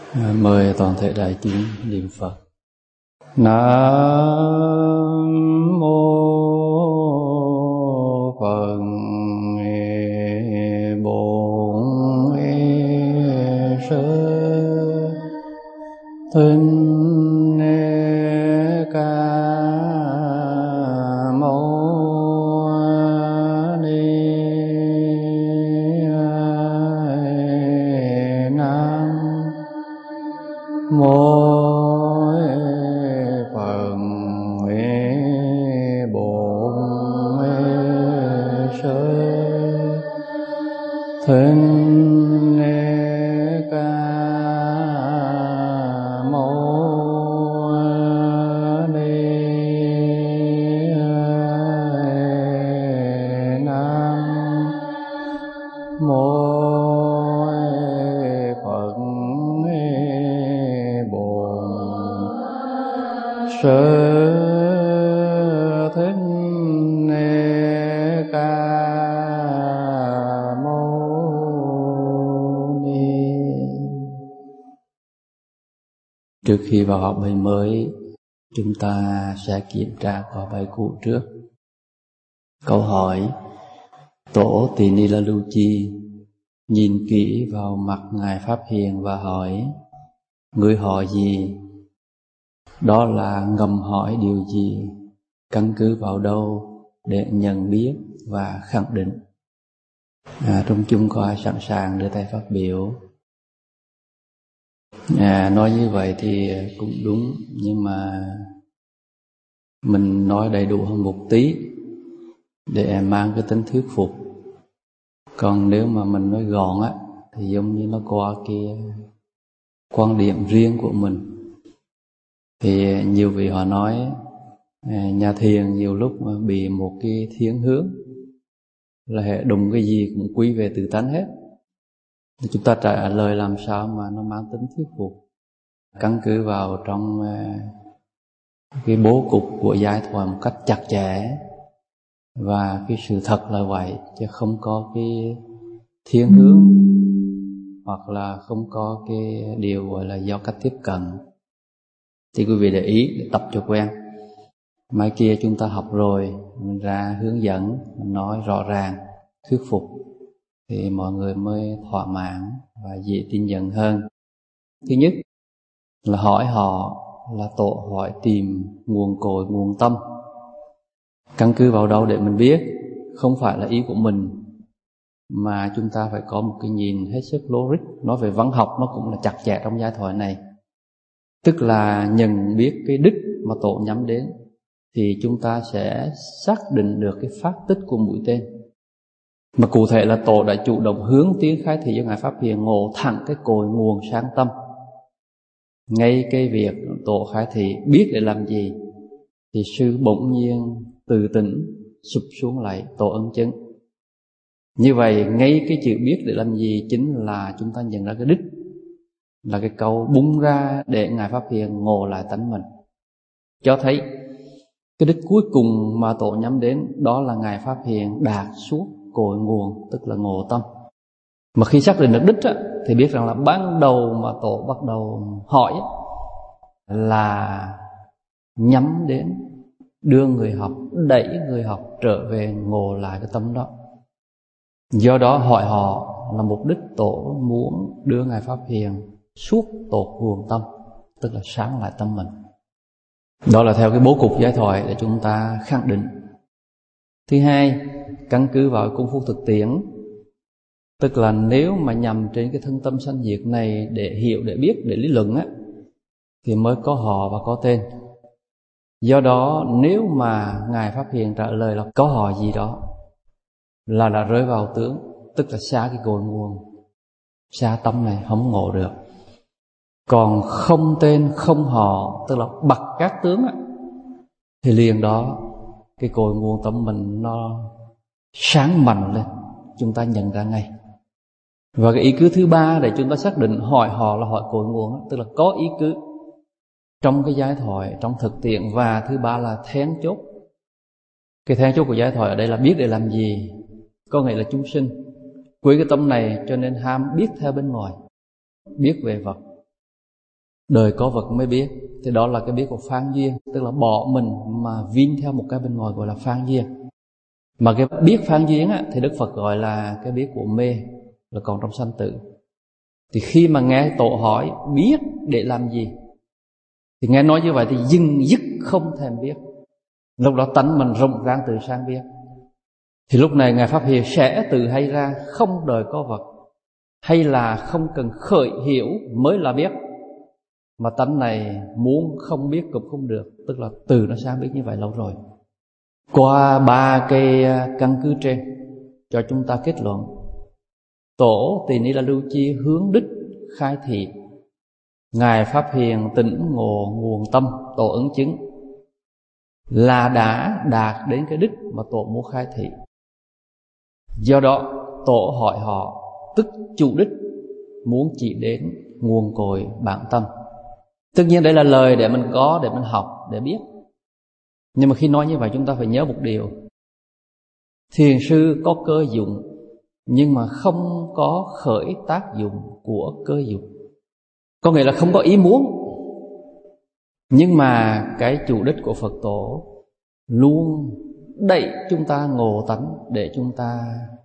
Mời toàn thể đại chúng niệm Phật. Nam mô Phật Bổn Sư Thích Ca Mâu Ni Nam mô Phật Bổn Sư Thích Ca Mâu Ni Nam mô Phật Bổn Sư Thích Ca Mâu Ni. Trước khi vào học bài mới, chúng ta sẽ kiểm tra qua bài cũ trước. Câu hỏi: Tổ Tỳ Ni La Lu Chi nhìn kỹ vào mặt Ngài Pháp Hiền và hỏi: Ngươi họ gì? Đó là ngầm hỏi điều gì? Căn cứ vào đâu để nhận biết và khẳng định? Trong chung có ai sẵn sàng đưa tay phát biểu? Nói như vậy thì cũng đúng, nhưng mà mình nói đầy đủ hơn một tí để mang cái tính thuyết phục. Còn nếu mà mình nói gọn á thì giống như nó qua cái quan điểm riêng của mình. Thì nhiều vị họ nói nhà thiền nhiều lúc mà bị một cái thiên hướng là hệ đụng cái gì cũng quy về tự tánh hết. Chúng ta trả lời làm sao mà nó mang tính thuyết phục, căn cứ vào trong cái bố cục của giải thoại một cách chặt chẽ. Và cái sự thật là vậy, chứ không có cái thiên hướng hoặc là không có cái điều gọi là do cách tiếp cận. Thì quý vị để ý để tập cho quen. Mai kia chúng ta học rồi, mình ra hướng dẫn, mình nói rõ ràng, thuyết phục thì mọi người mới thỏa mãn và dễ tin nhận hơn. Thứ nhất là hỏi họ là tổ hỏi tìm nguồn cội, nguồn tâm. Căn cứ vào đâu để mình biết? Không phải là ý của mình, mà chúng ta phải có một cái nhìn hết sức logic. Nói về văn học nó cũng là chặt chẽ trong giai thoại này. Tức là nhận biết cái đích mà tổ nhắm đến, thì chúng ta sẽ xác định được cái phát tích của mũi tên. Mà cụ thể là tổ đã chủ động hướng tiến khai thị cho Ngài Pháp Hiền ngộ thẳng cái cội nguồn sáng tâm. Ngay cái việc tổ khai thị biết để làm gì thì sư bỗng nhiên từ tỉnh sụp xuống lại tổ ân chứng. Như vậy ngay cái chữ biết để làm gì chính là chúng ta nhận ra cái đích, là cái câu bung ra để Ngài Pháp Hiền ngộ lại tánh mình, cho thấy cái đích cuối cùng mà tổ nhắm đến đó là Ngài Pháp Hiền đạt suốt cội nguồn, tức là ngộ tâm. Mà khi xác định được đích á, thì biết rằng là ban đầu mà tổ bắt đầu hỏi là nhắm đến đưa người học, đẩy người học trở về ngộ lại cái tâm đó. Do đó hỏi họ là mục đích tổ muốn đưa Ngài Pháp Hiền suốt tột nguồn tâm, tức là sáng lại tâm mình. Đó là theo cái bố cục giải thoại để chúng ta khẳng định. Thứ hai, căn cứ vào công phu thực tiễn. Tức là nếu mà nhằm trên cái thân tâm sanh diệt này để hiểu, để biết, để lý luận á, thì mới có họ và có tên. Do đó nếu mà Ngài Pháp Hiền trả lời là có họ gì đó là đã rơi vào tướng, tức là xa cái cội nguồn, xa tâm này không ngộ được. Còn không tên không họ, tức là bậc các tướng á, thì liền đó cái cội nguồn tâm mình nó sáng mạnh lên, chúng ta nhận ra ngay. Và cái ý cứ thứ ba để chúng ta xác định hỏi họ là hỏi cội nguồn á, tức là có ý cứ trong cái giải thoại, trong thực tiễn. Và thứ ba là then chốt. Cái then chốt của giải thoại ở đây là biết để làm gì. Có nghĩa là chúng sinh quy cái tâm này cho nên ham biết theo bên ngoài, biết về vật, đời có vật mới biết. Thì đó là cái biết của phan duyên, tức là bỏ mình mà vin theo một cái bên ngoài gọi là phan duyên. Mà cái biết phan duyên á, thì Đức Phật gọi là cái biết của mê, là còn trong sanh tử. Thì khi mà nghe Tổ hỏi biết để làm gì, thì nghe nói như vậy thì dừng dứt không thèm biết. Lúc đó tánh mình rộng ràng từ sang biết. Thì lúc này Ngài Pháp Hiền sẽ tự hay ra không đời có vật, hay là không cần khởi hiểu mới là biết. Mà tánh này muốn không biết cũng không được, tức là từ nó sang biết như vậy lâu rồi. Qua 3 cái căn cứ trên cho chúng ta kết luận, Tổ Tỳ Ni La Lưu Chi hướng đích khai thị, Ngài Pháp Hiền tỉnh ngộ nguồn tâm Tổ ứng chứng, là đã đạt đến cái đích mà Tổ muốn khai thị. Do đó Tổ hỏi họ, tức chủ đích muốn chỉ đến nguồn cội bản tâm. Tất nhiên đây là lời để mình có, để mình học, để biết. Nhưng mà khi nói như vậy chúng ta phải nhớ một điều, thiền sư có cơ dụng nhưng mà không có khởi tác dụng của cơ dụng. Có nghĩa là không có ý muốn, nhưng mà cái chủ đích của Phật Tổ luôn đẩy chúng ta ngộ tánh để chúng ta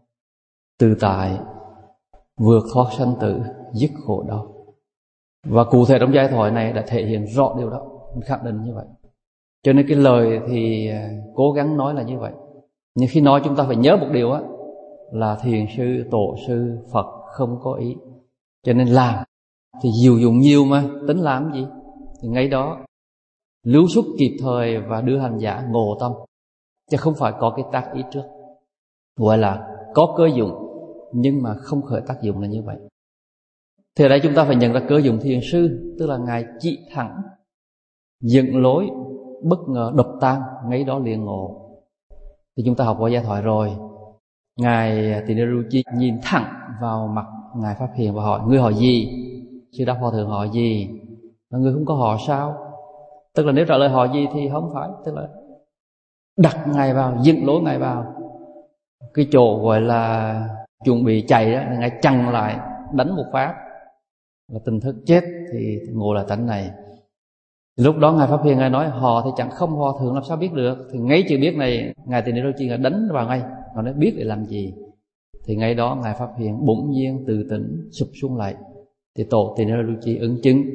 tự tại, vượt thoát sanh tử, dứt khổ đau. Và cụ thể trong giai thoại này đã thể hiện rõ điều đó, mình khẳng định như vậy. Cho nên cái lời thì cố gắng nói là như vậy. Nhưng khi nói chúng ta phải nhớ một điều á, là thiền sư, tổ sư, Phật không có ý. Cho nên làm thì dìu dụng nhiều mà, tính làm gì? Thì ngay đó lưu xuất kịp thời và đưa hành giả ngộ tâm, chứ không phải có cái tác ý trước. Gọi là có cơ dụng nhưng mà không khởi tác dụng là như vậy. Thì ở đây chúng ta phải nhận ra cơ dụng thiền sư, tức là Ngài chỉ thẳng, dựng lối, bất ngờ đập tan, ngay đó liền ngộ. Thì chúng ta học qua giai thoại rồi, Ngài Tỳ Ni La Lưu Chi nhìn thẳng vào mặt Ngài Pháp Hiền và hỏi, ngươi hỏi gì? Sư Đáp Hòa Thượng hỏi gì? Mà ngươi không có hỏi sao? Tức là nếu trả lời hỏi gì thì không phải, tức là đặt Ngài vào, dựng lối Ngài vào cái chỗ gọi là chuẩn bị chạy đó, Ngài chặn lại, đánh một phát là tình thức chết thì ngộ là tánh này. Lúc đó Ngài Pháp Hiền Ngài nói họ thì chẳng không, Hòa Thượng làm sao biết được. Thì ngay chữ biết này Ngài Tỳ Ni La Lưu Chi Ngài đánh vào ngay, Ngài nói biết để làm gì. Thì ngay đó Ngài Pháp Hiền bỗng nhiên từ tỉnh sụp xuống lại. Thì Tổ Tỳ Ni La Lưu Chi ứng chứng.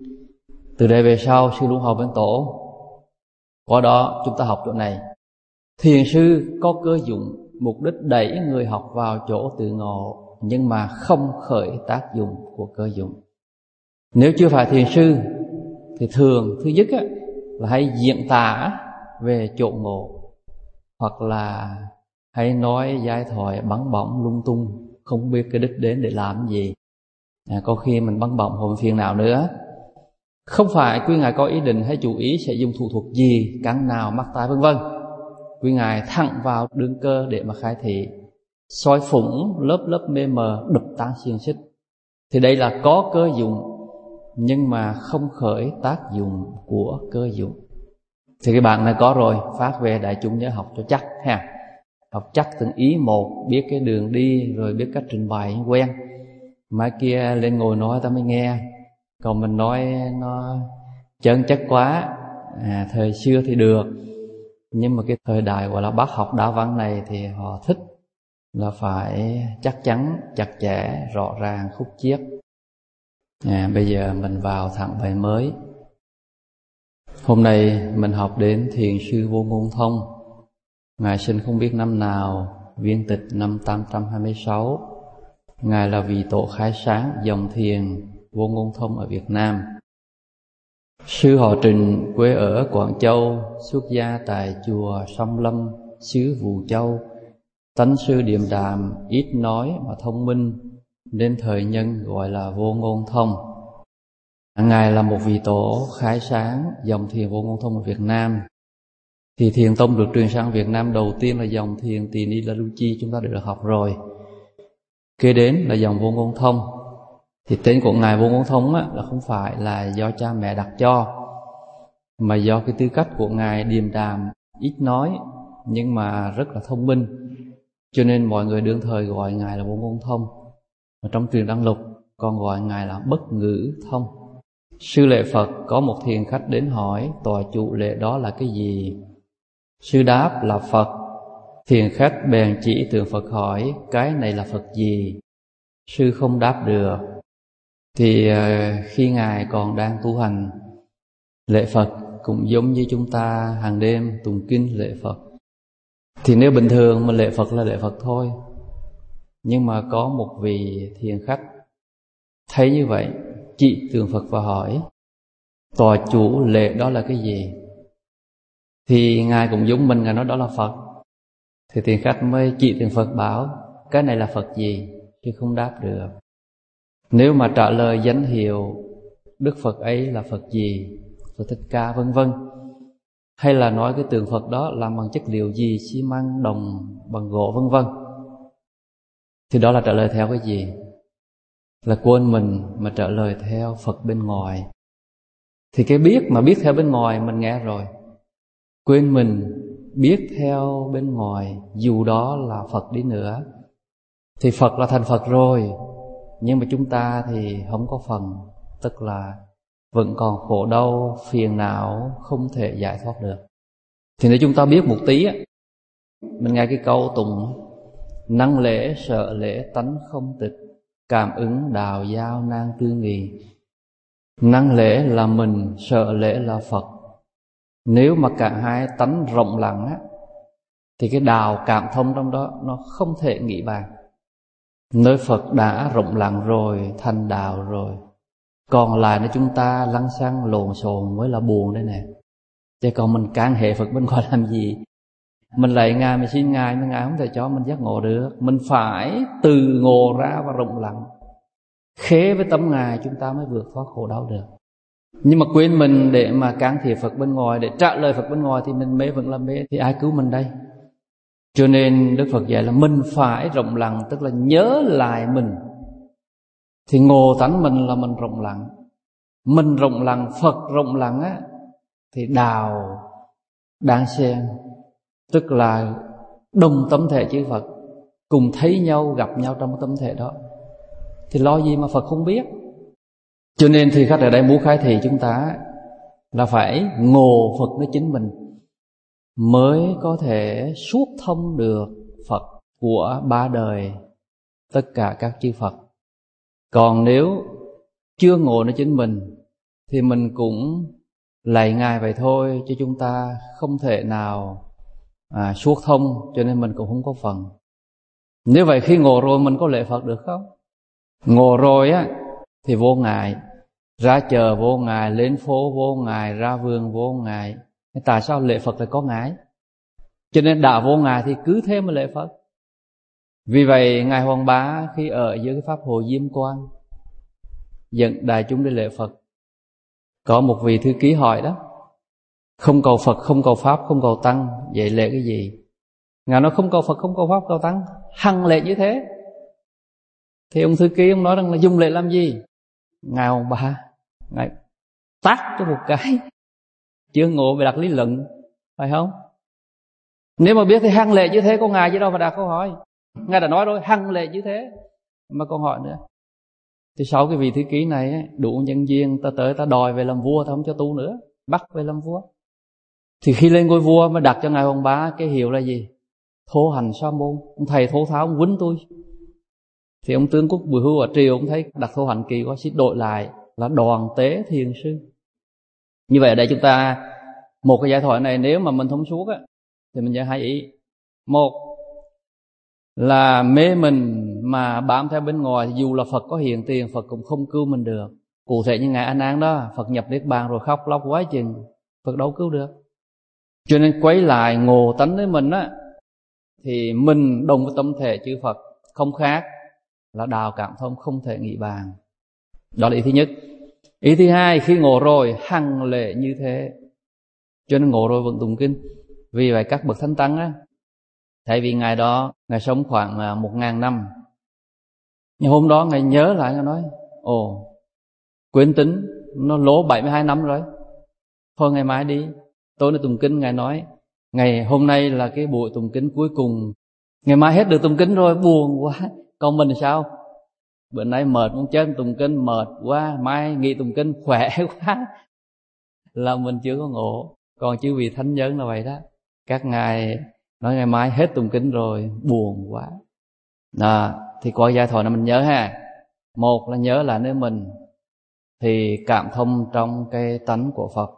Từ đây về sau sư luôn học bên Tổ. Qua đó chúng ta học chỗ này, thiền sư có cơ dụng, mục đích đẩy người học vào chỗ tự ngộ, nhưng mà không khởi tác dụng của cơ dụng. Nếu chưa phải thiền sư thì thường thứ nhất á, là hay diễn tả về chỗ ngộ, hoặc là hay nói giai thoại bắn bổng lung tung, không biết cái đích đến để làm gì. Có khi mình bắn bổng hồn phiền nào nữa. Không phải quý ngài có ý định hay chủ ý sẽ dùng thủ thuật gì, căn nào, mắc tai vân vân. Quý ngài thẳng vào đương cơ để mà khai thị, soi phủng lớp lớp mê mờ, đập tan xiềng xích. Thì đây là có cơ dụng nhưng mà không khởi tác dụng của cơ dụng. Thì cái bạn này có rồi, phát về đại chúng nhớ học cho chắc ha. Học chắc từng ý một, biết cái đường đi, rồi biết cách trình bày quen. Mai kia lên ngồi nói ta mới nghe. Còn mình nói nó chân chất quá, thời xưa thì được, nhưng mà cái thời đại gọi là bác học đạo văn này thì họ thích là phải chắc chắn, chặt chẽ, rõ ràng, khúc chiết. Bây giờ mình vào thẳng bài mới. Hôm nay mình học đến thiền sư Vô Ngôn Thông. Ngài sinh không biết năm nào, viên tịch năm 826. Ngài là vị tổ khai sáng dòng thiền Vô Ngôn Thông ở Việt Nam. Sư họ Trình, quê ở Quảng Châu, xuất gia tại chùa Sông Lâm, xứ Vũ Châu. Tánh sư điềm đạm, ít nói mà thông minh, nên thời nhân gọi là Vô Ngôn Thông. Ngài là một vị tổ khai sáng dòng thiền Vô Ngôn Thông ở Việt Nam. Thì thiền tông được truyền sang Việt Nam đầu tiên là dòng thiền Tỳ Ni La Lưu Chi, chúng ta đã được học rồi. Kế đến là dòng Vô Ngôn Thông. Thì tên của Ngài Vô Ngôn Thông á, là không phải là do cha mẹ đặt cho, mà do cái tư cách của Ngài điềm đạm, ít nói, nhưng mà rất là thông minh. Cho nên mọi người đương thời gọi Ngài là Vô Ngôn Thông. Và trong truyền Đăng Lục còn gọi Ngài là Bất Ngữ Thông. Sư lễ Phật, có một thiền khách đến hỏi tòa chủ lễ đó là cái gì? Sư đáp là Phật. Thiền khách bèn chỉ tượng Phật hỏi cái này là Phật gì? Sư không đáp được. Thì khi Ngài còn đang tu hành lễ Phật cũng giống như chúng ta hàng đêm tụng kinh lễ Phật. Thì nếu bình thường mà lễ Phật là lễ Phật thôi. Nhưng mà có một vị thiền khách thấy như vậy, chỉ tượng Phật và hỏi tòa chủ lễ đó là cái gì? Thì Ngài cũng giống mình, Ngài nói đó là Phật. Thì thiền khách mới chỉ tượng Phật bảo cái này là Phật gì? Chứ không đáp được. Nếu mà trả lời danh hiệu Đức Phật ấy là Phật gì, Phật Thích Ca vân vân, hay là nói cái tượng Phật đó làm bằng chất liệu gì, xi măng, đồng, bằng gỗ vân vân, thì đó là trả lời theo cái gì? Là quên mình mà trả lời theo Phật bên ngoài. Thì cái biết mà biết theo bên ngoài mình nghe rồi, quên mình biết theo bên ngoài, dù đó là Phật đi nữa, thì Phật là thành Phật rồi, nhưng mà chúng ta thì không có phần, tức là vẫn còn khổ đau, phiền não, không thể giải thoát được. Thì nếu chúng ta biết một tí á, mình nghe cái câu tụng năng lễ sợ lễ tánh không tịch, cảm ứng đào giao nan tư nghị. Năng lễ là mình, sợ lễ là Phật. Nếu mà cả hai tánh rộng lặng á, thì cái đào cảm thông trong đó nó không thể nghĩ bàn. Nơi Phật đã rộng lặng rồi, thành đạo rồi, còn lại nếu chúng ta lăng xăng lộn xộn mới là buồn đây nè. Chứ còn mình can hệ Phật bên ngoài làm gì? Mình lạy Ngài, mình xin Ngài, nhưng Ngài không thể cho mình giác ngộ được. Mình phải từ ngộ ra và rộng lặng, khế với tấm Ngài chúng ta mới vượt thoát khổ đau được. Nhưng mà quên mình để mà can thiệp Phật bên ngoài, để trả lời Phật bên ngoài, thì mình mê vẫn là mê, thì ai cứu mình đây? Cho nên Đức Phật dạy là mình phải rộng lặng, tức là nhớ lại mình. Thì ngộ tánh mình là mình rộng lặng. Mình rộng lặng, Phật rộng lặng á, thì đạo đang xen, tức là đồng tâm thể chư Phật cùng thấy nhau, gặp nhau trong tâm thể đó, thì lo gì mà Phật không biết. Cho nên thì khách ở đây muốn khai thị chúng ta là phải ngộ Phật với chính mình mới có thể suốt thông được Phật của ba đời, tất cả các chư Phật. Còn nếu chưa ngộ nó chính mình thì mình cũng lạy Ngài vậy thôi, chứ chúng ta không thể nào suốt thông, cho nên mình cũng không có phần. Nếu vậy khi ngộ rồi mình có lễ Phật được không? Ngộ rồi á thì vô ngại, ra chợ vô ngại, lên phố vô ngại, ra vườn vô ngại. Tại sao lễ Phật lại có ngại? Cho nên đã vô ngại thì cứ thế mà lễ Phật. Vì vậy Ngài Hoàng Bá khi ở dưới cái pháp hội Diêm Quang dẫn đại chúng đi lễ Phật, có một vị thư ký hỏi đó, không cầu Phật, không cầu Pháp, không cầu Tăng, vậy lễ cái gì? Ngài nói không cầu Phật, không cầu Pháp, cầu Tăng, hằng lễ như thế. Thì ông thư ký ông nói rằng là dùng lễ làm gì? Ngài Hoàng Bá Ngài tát cho một cái, chưa ngộ về đặt lý luận, phải không? Nếu mà biết thì hằng lễ như thế, có Ngài chứ đâu phải đặt câu hỏi. Ngài đã nói rồi, hằng lễ như thế, mà còn hỏi nữa. Thì sau cái vị thư ký này đủ nhân duyên, ta tới ta đòi về làm vua, ta không cho tu nữa, bắt về làm vua. Thì khi lên ngôi vua mới đặt cho Ngài Hoàng Bá cái hiệu là gì? Thô hành sa môn. Ông thầy thô tháo, ông quýnh tôi. Thì ông tướng quốc Bùi Hưu ở triều, ông thấy đặt thô hành kỳ quá, xin đổi lại là Đoàn Tế Thiền Sư. Như vậy ở đây chúng ta, một cái giải thoại này nếu mà mình thông suốt á, thì mình sẽ hai ý. Một là mê mình mà bám theo bên ngoài, dù là Phật có hiện tiền, Phật cũng không cứu mình được. Cụ thể như Ngài A Nan đó, Phật nhập Niết Bàn rồi khóc lóc quá chừng, Phật đâu cứu được. Cho nên quay lại ngộ tánh với mình á, thì mình đồng với tâm thể chư Phật, không khác là đào cảm thông không thể nghĩ bàn. Đó là ý thứ nhất. Ý thứ hai, khi ngộ rồi hằng lễ như thế. Cho nên ngộ rồi vẫn tụng kinh. Vì vậy các bậc thánh tăng á, tại vì Ngài đó Ngài sống khoảng 1000 năm, nhưng hôm đó Ngài nhớ lại, Ngài nói ồ, quên tính, nó lỗ 72 năm rồi, thôi ngày mai đi. Tối nay tụng kinh, Ngài nói ngày hôm nay là cái buổi tụng kinh cuối cùng, ngày mai hết được tụng kinh rồi, buồn quá. Còn mình thì sao? bữa nay mệt muốn chết, tụng kinh mệt quá, mai nghĩ tụng kinh khỏe quá, là mình chưa có ngộ. Còn chư vị thánh nhân là vậy đó, các ngài nói ngày mai hết tụng kinh rồi, buồn quá. Thì qua giai thoại này mình nhớ ha. Một là nhớ là nếu mình thì cảm thông trong cái tánh của Phật.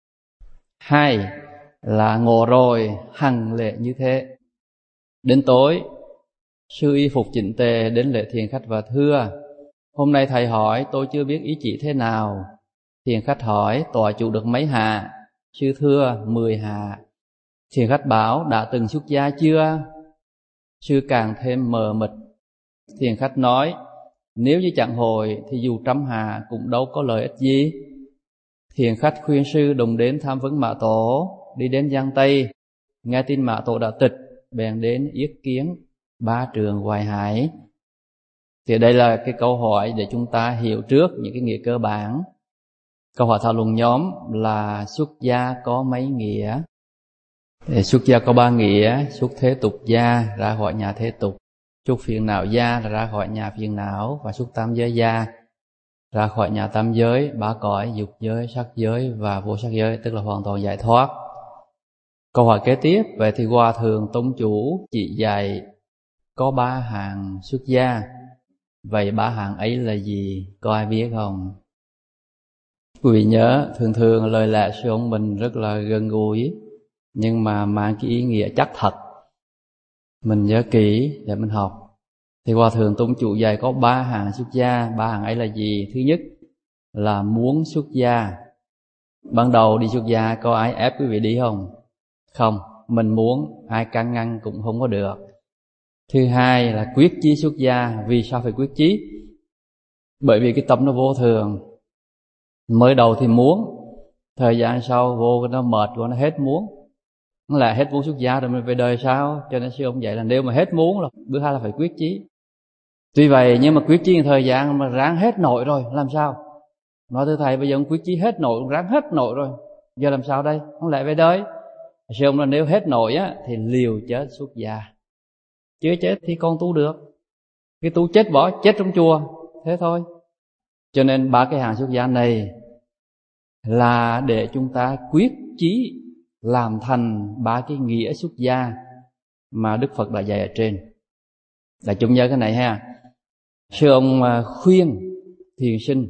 Hai là ngộ rồi hằng lễ như thế. Đến tối sư y phục chỉnh tề đến lễ thiền khách và thưa: hôm nay thầy hỏi tôi chưa biết ý chỉ thế nào. Thiền khách hỏi: tòa chủ được mấy hạ? Sư thưa: 10 hạ. Thiền khách bảo: đã từng xuất gia chưa? Sư càng thêm mờ mịt. Thiền khách nói: nếu như chẳng hồi thì dù 100 hạ cũng đâu có lợi ích gì. Thiền khách khuyên sư đừng đến tham vấn Mã Tổ. Đi đến Giang Tây, nghe tin Mã Tổ đã tịch, bèn đến yết kiến Ba Trường Hoài Hải. Thì đây là cái câu hỏi để chúng ta hiểu trước những cái nghĩa cơ bản. Câu hỏi thảo luận nhóm là xuất gia có mấy nghĩa? Xuất gia có 3 nghĩa: xuất thế tục gia, ra khỏi nhà thế tục; xuất phiền não gia, là ra khỏi nhà phiền não; và xuất tam giới gia, ra khỏi nhà tam giới, 3 cõi dục giới, sắc giới và vô sắc giới, tức là hoàn toàn giải thoát. Câu hỏi kế tiếp: vậy thì Hòa Thượng Tông Chủ chỉ dạy có 3 hạng xuất gia, vậy 3 hạng ấy là gì? Có ai biết không? Quý vị nhớ, thường thường lời lẽ sư ông mình rất là gần gũi, nhưng mà mang cái ý nghĩa chắc thật. Mình nhớ kỹ để mình học. Thì Hòa Thượng Tông Chủ dạy có 3 hạng xuất gia. 3 hạng ấy là gì? Thứ nhất là muốn xuất gia. Ban đầu đi xuất gia có ai ép quý vị đi không? Không, mình muốn, ai can ngăn cũng không có được. Thứ hai là quyết chí xuất gia. Vì sao phải quyết chí? Bởi vì cái tâm nó vô thường. Mới đầu thì muốn, thời gian sau vô nó mệt quá, nó hết muốn. Nó lại hết muốn xuất gia rồi mình về đời sao? Cho nên sư ông dạy là nếu mà hết muốn là bữa hai là phải quyết chí. Tuy vậy nhưng mà quyết chí thời gian mà ráng hết nội rồi làm sao? Nói thưa thầy, bây giờ ông quyết chí hết nội, ông ráng hết nội rồi, giờ làm sao đây? Ông lại về đời. Sư ông là nếu hết nội á thì liều chết xuất gia. Chưa chết thì con tu được. Cái tu chết bỏ, chết trong chùa, thế thôi. Cho nên 3 cái hạng xuất gia này là để chúng ta quyết chí làm thành 3 cái nghĩa xuất gia mà Đức Phật đã dạy ở trên. Là chúng nhớ cái này ha. Sư ông khuyên thiền sinh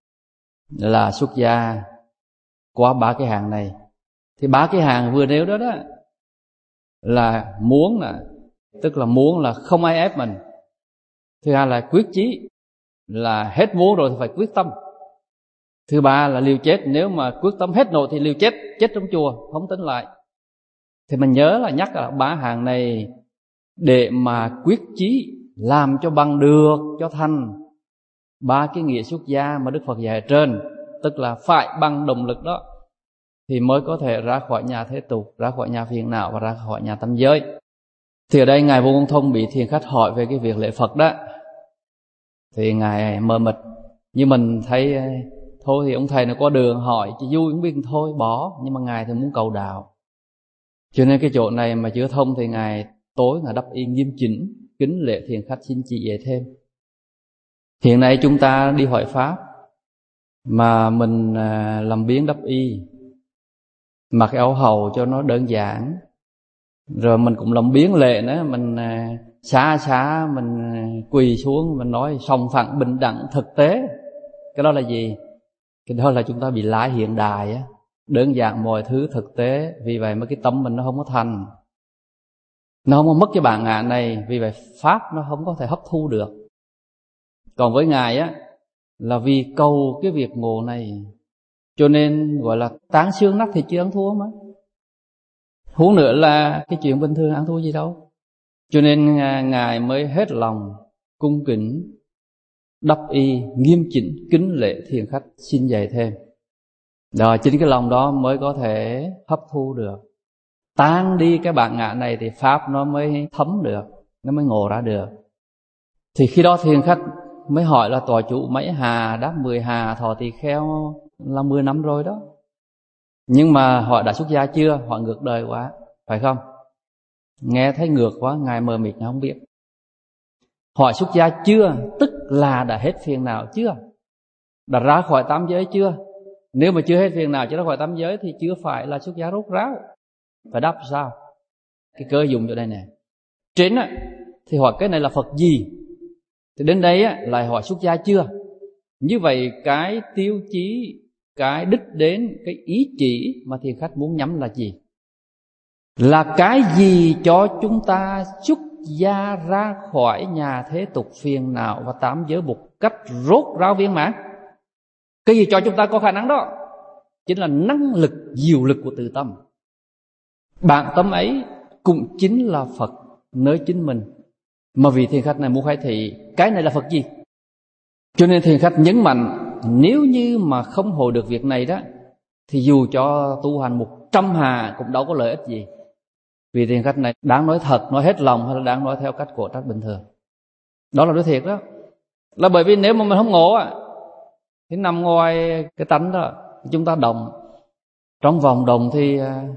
là xuất gia qua 3 cái hạng này. Thì 3 cái hạng vừa nêu đó đó là muốn, là tức là muốn là không ai ép mình. Thứ hai là quyết chí, là hết muốn rồi thì phải quyết tâm. Thứ ba là liều chết, nếu mà quyết tâm hết nội thì liều chết, chết trong chùa, không tính lại. Thì mình nhớ là nhắc là 3 hạng này để mà quyết chí làm cho bằng được, cho thành 3 cái nghĩa xuất gia mà Đức Phật dạy ở trên. Tức là phải bằng động lực đó thì mới có thể ra khỏi nhà thế tục, ra khỏi nhà phiền não và ra khỏi nhà tam giới. Thì ở đây Ngài Vô Ngôn Thông bị thiền khách hỏi về cái việc lễ Phật đó, thì Ngài mờ mịt. Như mình thấy thôi thì ông thầy nó có đường hỏi chỉ vui cũng biết thôi bỏ, nhưng mà Ngài thì muốn cầu đạo. Cho nên cái chỗ này mà chưa thông thì Ngài tối Ngài đắp y nghiêm chỉnh, kính lễ thiền khách xin chỉ dạy thêm. Hiện nay chúng ta đi hỏi Pháp mà mình làm biếng đắp y, mặc áo hầu cho nó đơn giản, rồi mình cũng làm biếng lệ nữa, mình xá mình quỳ xuống mình nói song phẳng bình đẳng thực tế. Cái đó là gì? Cái đó là chúng ta bị lái hiện đại á, đơn giản mọi thứ thực tế. Vì vậy mà cái tâm mình nó không có thành, nó không có mất cái bản ngã này. Vì vậy Pháp nó không có thể hấp thu được. Còn với Ngài á là vì cầu cái việc ngộ này, cho nên gọi là tán xương nát thịt chưa ăn thua mà. Huống nữa là cái chuyện bình thường ăn thua gì đâu. Cho nên Ngài mới hết lòng cung kính đắp y nghiêm chỉnh kính lễ thiền khách xin dạy thêm. Rồi chính cái lòng đó mới có thể hấp thu được, tan đi cái bản ngã này thì Pháp nó mới thấm được, nó mới ngộ ra được. Thì khi đó thiền khách mới hỏi là tòa chủ mấy hà? Đáp 10 hà. Thọ tỳ kheo là 10 năm rồi đó. Nhưng mà họ đã xuất gia chưa? Họ ngược đời quá, phải không? Nghe thấy ngược quá, Ngài mờ mịt không biết. Họ xuất gia chưa? Tức là đã hết phiền não chưa? Đã ra khỏi tám giới chưa? Nếu mà chưa hết phiền não, chưa ra khỏi tám giới thì chưa phải là xuất gia rốt ráo. Phải đáp sao? Cái cơ dùng chỗ đây nè. Trên á thì hỏi cái này là Phật gì? Thì đến đây á lại hỏi xuất gia chưa? Như vậy cái tiêu chí, cái đích đến, cái ý chỉ mà thiền khách muốn nhắm là gì? Là cái gì cho chúng ta xuất gia ra khỏi nhà thế tục phiền não và tám giới một cách rốt ráo viên mãn? Cái gì cho chúng ta có khả năng đó? Chính là năng lực, diệu lực của tự tâm. Bản tâm ấy cũng chính là Phật nơi chính mình. Mà vị thiền khách này muốn khai thị cái này là Phật gì? Cho nên thiền khách nhấn mạnh, nếu như mà không hồi được việc này đó thì dù cho tu hành 100 hà cũng đâu có lợi ích gì. Vì thiền khách này đáng nói thật, nói hết lòng hay là đáng nói theo cách cổ trách bình thường? Đó là nói thiệt đó. Là bởi vì nếu mà mình không ngộ á thì nằm ngoài cái tánh đó, chúng ta đồng. Trong vòng đồng thì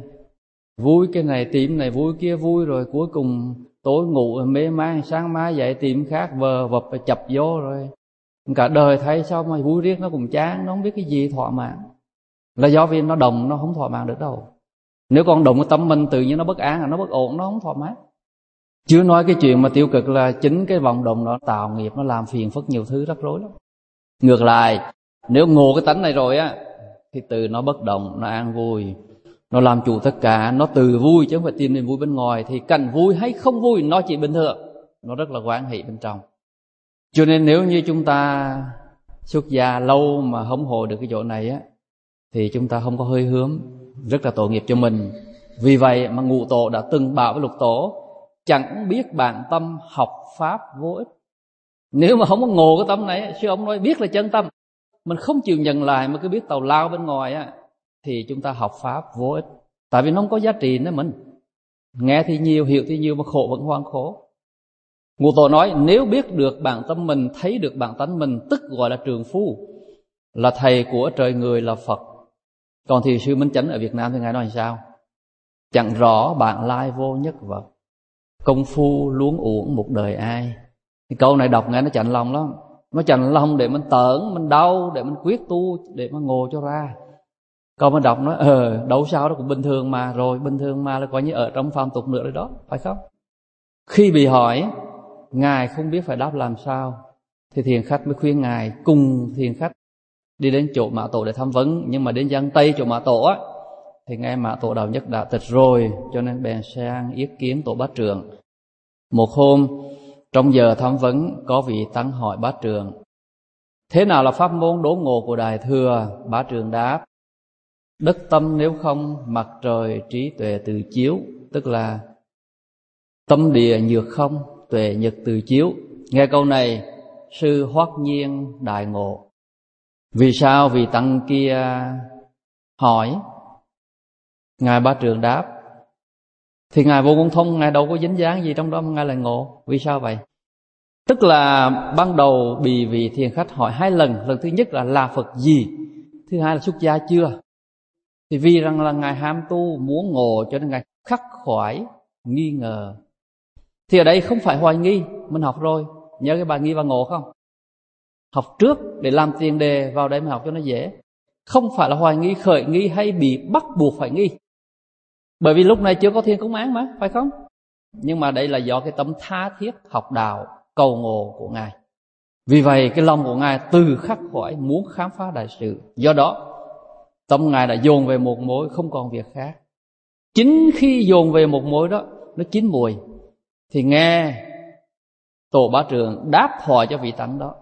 vui cái này tìm này, vui kia vui, rồi cuối cùng tối ngủ mê man, sáng mai dậy tìm khác, vờ vập chập vô, rồi cả đời thấy sao mà vui riết nó cũng chán, nó không biết cái gì thỏa mãn. Là do vì nó đồng, nó không thỏa mãn được đâu. Nếu còn đồng cái tâm mình tự nhiên nó bất an, nó bất ổn, nó không thỏa mãn. Chưa nói cái chuyện mà tiêu cực là chính cái vòng đồng nó tạo nghiệp, nó làm phiền phức nhiều thứ rắc rối lắm. Ngược lại, nếu ngộ cái tánh này rồi á thì từ nó bất động, nó an vui, nó làm chủ tất cả, nó từ vui chứ không phải tìm niềm vui bên ngoài, thì cảnh vui hay không vui nó chỉ bình thường, nó rất là hoan hỷ bên trong. Cho nên nếu như chúng ta xuất gia lâu mà không hồi được cái chỗ này á thì chúng ta không có hơi hướng, rất là tội nghiệp cho mình. Vì vậy mà Ngũ Tổ đã từng bảo với Lục Tổ, chẳng biết bản tâm học pháp vô ích. Nếu mà không có ngộ cái tâm này, sư ông nói biết là chân tâm, mình không chịu nhận lại mà cứ biết tào lao bên ngoài á, thì chúng ta học pháp vô ích. Tại vì nó không có giá trị nữa mình. Nghe thì nhiều, hiểu thì nhiều mà khổ vẫn hoang khổ. Ngũ Tổ nói nếu biết được bản tâm mình, thấy được bản tánh mình, tức gọi là trường phu, là thầy của trời người, là Phật. Còn thì sư Minh Chánh ở Việt Nam thì ngài nói sao? Chẳng rõ bạn lai vô nhất vật, công phu luống uổng một đời ai. Cái câu này đọc nghe nó chạnh lòng lắm. Nó chạnh lòng để mình tởn, mình đau, để mình quyết tu, để mà ngộ cho ra. Câu mình đọc nói đâu sao đó cũng bình thường mà. Rồi bình thường mà là coi như ở trong phàm tục nữa rồi đó, phải không? Khi bị hỏi, ngài không biết phải đáp làm sao, thì thiền khách mới khuyên ngài cùng thiền khách đi đến chỗ Mã Tổ để tham vấn. Nhưng mà đến Giang Tây chỗ Mã Tổ á thì nghe Mã Tổ Đạo Nhất đã tịch rồi, cho nên bèn sang yết kiến Tổ Bá Trượng. Một hôm trong giờ tham vấn, có vị tăng hỏi Bá Trượng, thế nào là pháp môn đốn ngộ của Đại Thừa? Bá Trượng đáp, đất tâm nếu không, mặt trời trí tuệ từ chiếu. Tức là tâm địa nhược không, tuệ nhật từ chiếu. Nghe câu này, sư hoắc nhiên đại ngộ. Vì sao? Vì tăng kia hỏi, ngài Bá Trượng đáp, thì ngài Vô Ngôn Thông, ngài đâu có dính dáng gì trong đó mà ngài lại ngộ. Vì sao vậy? Tức là ban đầu bị vị thiền khách hỏi 2 lần. Lần thứ nhất là Phật gì? Thứ hai là xuất gia chưa? Thì vì rằng là ngài ham tu, muốn ngộ, cho nên ngài khắc khoải nghi ngờ. Thì ở đây không phải hoài nghi, mình học rồi. Nhớ cái bài nghi và ngộ không? Học trước để làm tiền đề, vào đây mình học cho nó dễ. Không phải là hoài nghi, khởi nghi hay bị bắt buộc phải nghi. Bởi vì lúc này chưa có Thiên Công Án mà, phải không? Nhưng mà đây là do cái tâm tha thiết học đạo, cầu ngộ của ngài. Vì vậy cái lòng của ngài từ khắc khoải muốn khám phá đại sự. Do đó tâm ngài đã dồn về một mối, không còn việc khác. Chính khi dồn về một mối đó, nó chín mùi, thì nghe Tổ Bá Trượng đáp hỏi cho vị tăng đó,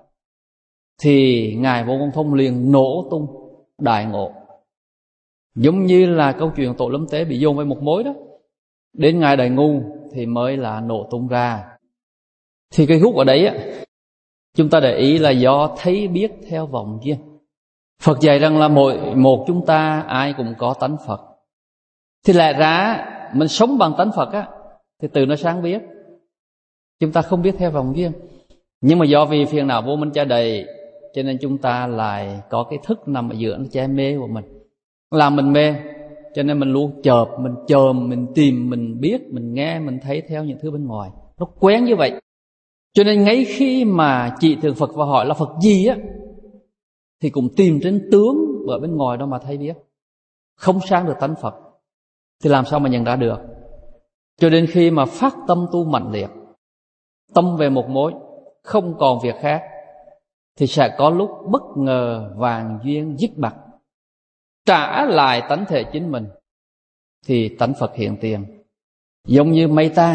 thì ngài Vô Ngôn Thông liền nổ tung đại ngộ. Giống như là câu chuyện Tổ Lâm Tế bị dồn về một mối đó, đến ngài Đại Ngu thì mới là nổ tung ra. Thì cái hút ở đấy á, chúng ta để ý là do thấy biết theo vọng duyên. Phật dạy rằng là mỗi một chúng ta ai cũng có tánh Phật. Thì lẽ ra mình sống bằng tánh Phật á, thì từ nó sáng biết. Chúng ta không biết theo vọng duyên. Nhưng mà do vì phiền não vô minh cha đầy, cho nên chúng ta lại có cái thức nằm ở giữa nó che mê của mình, làm mình mê. Cho nên mình luôn chợp, mình chồm, mình tìm, mình biết, mình nghe, mình thấy theo những thứ bên ngoài. Nó quen như vậy. Cho nên ngay khi mà chị tượng Phật và hỏi là Phật gì á, thì cũng tìm trên tướng ở bên ngoài đó mà thấy biết. Không sang được tánh Phật thì làm sao mà nhận ra được. Cho đến khi mà phát tâm tu mạnh liệt, tâm về một mối, không còn việc khác, thì sẽ có lúc bất ngờ vàng duyên dứt bặt, trả lại tánh thể chính mình, thì tánh Phật hiện tiền. Giống như mây tan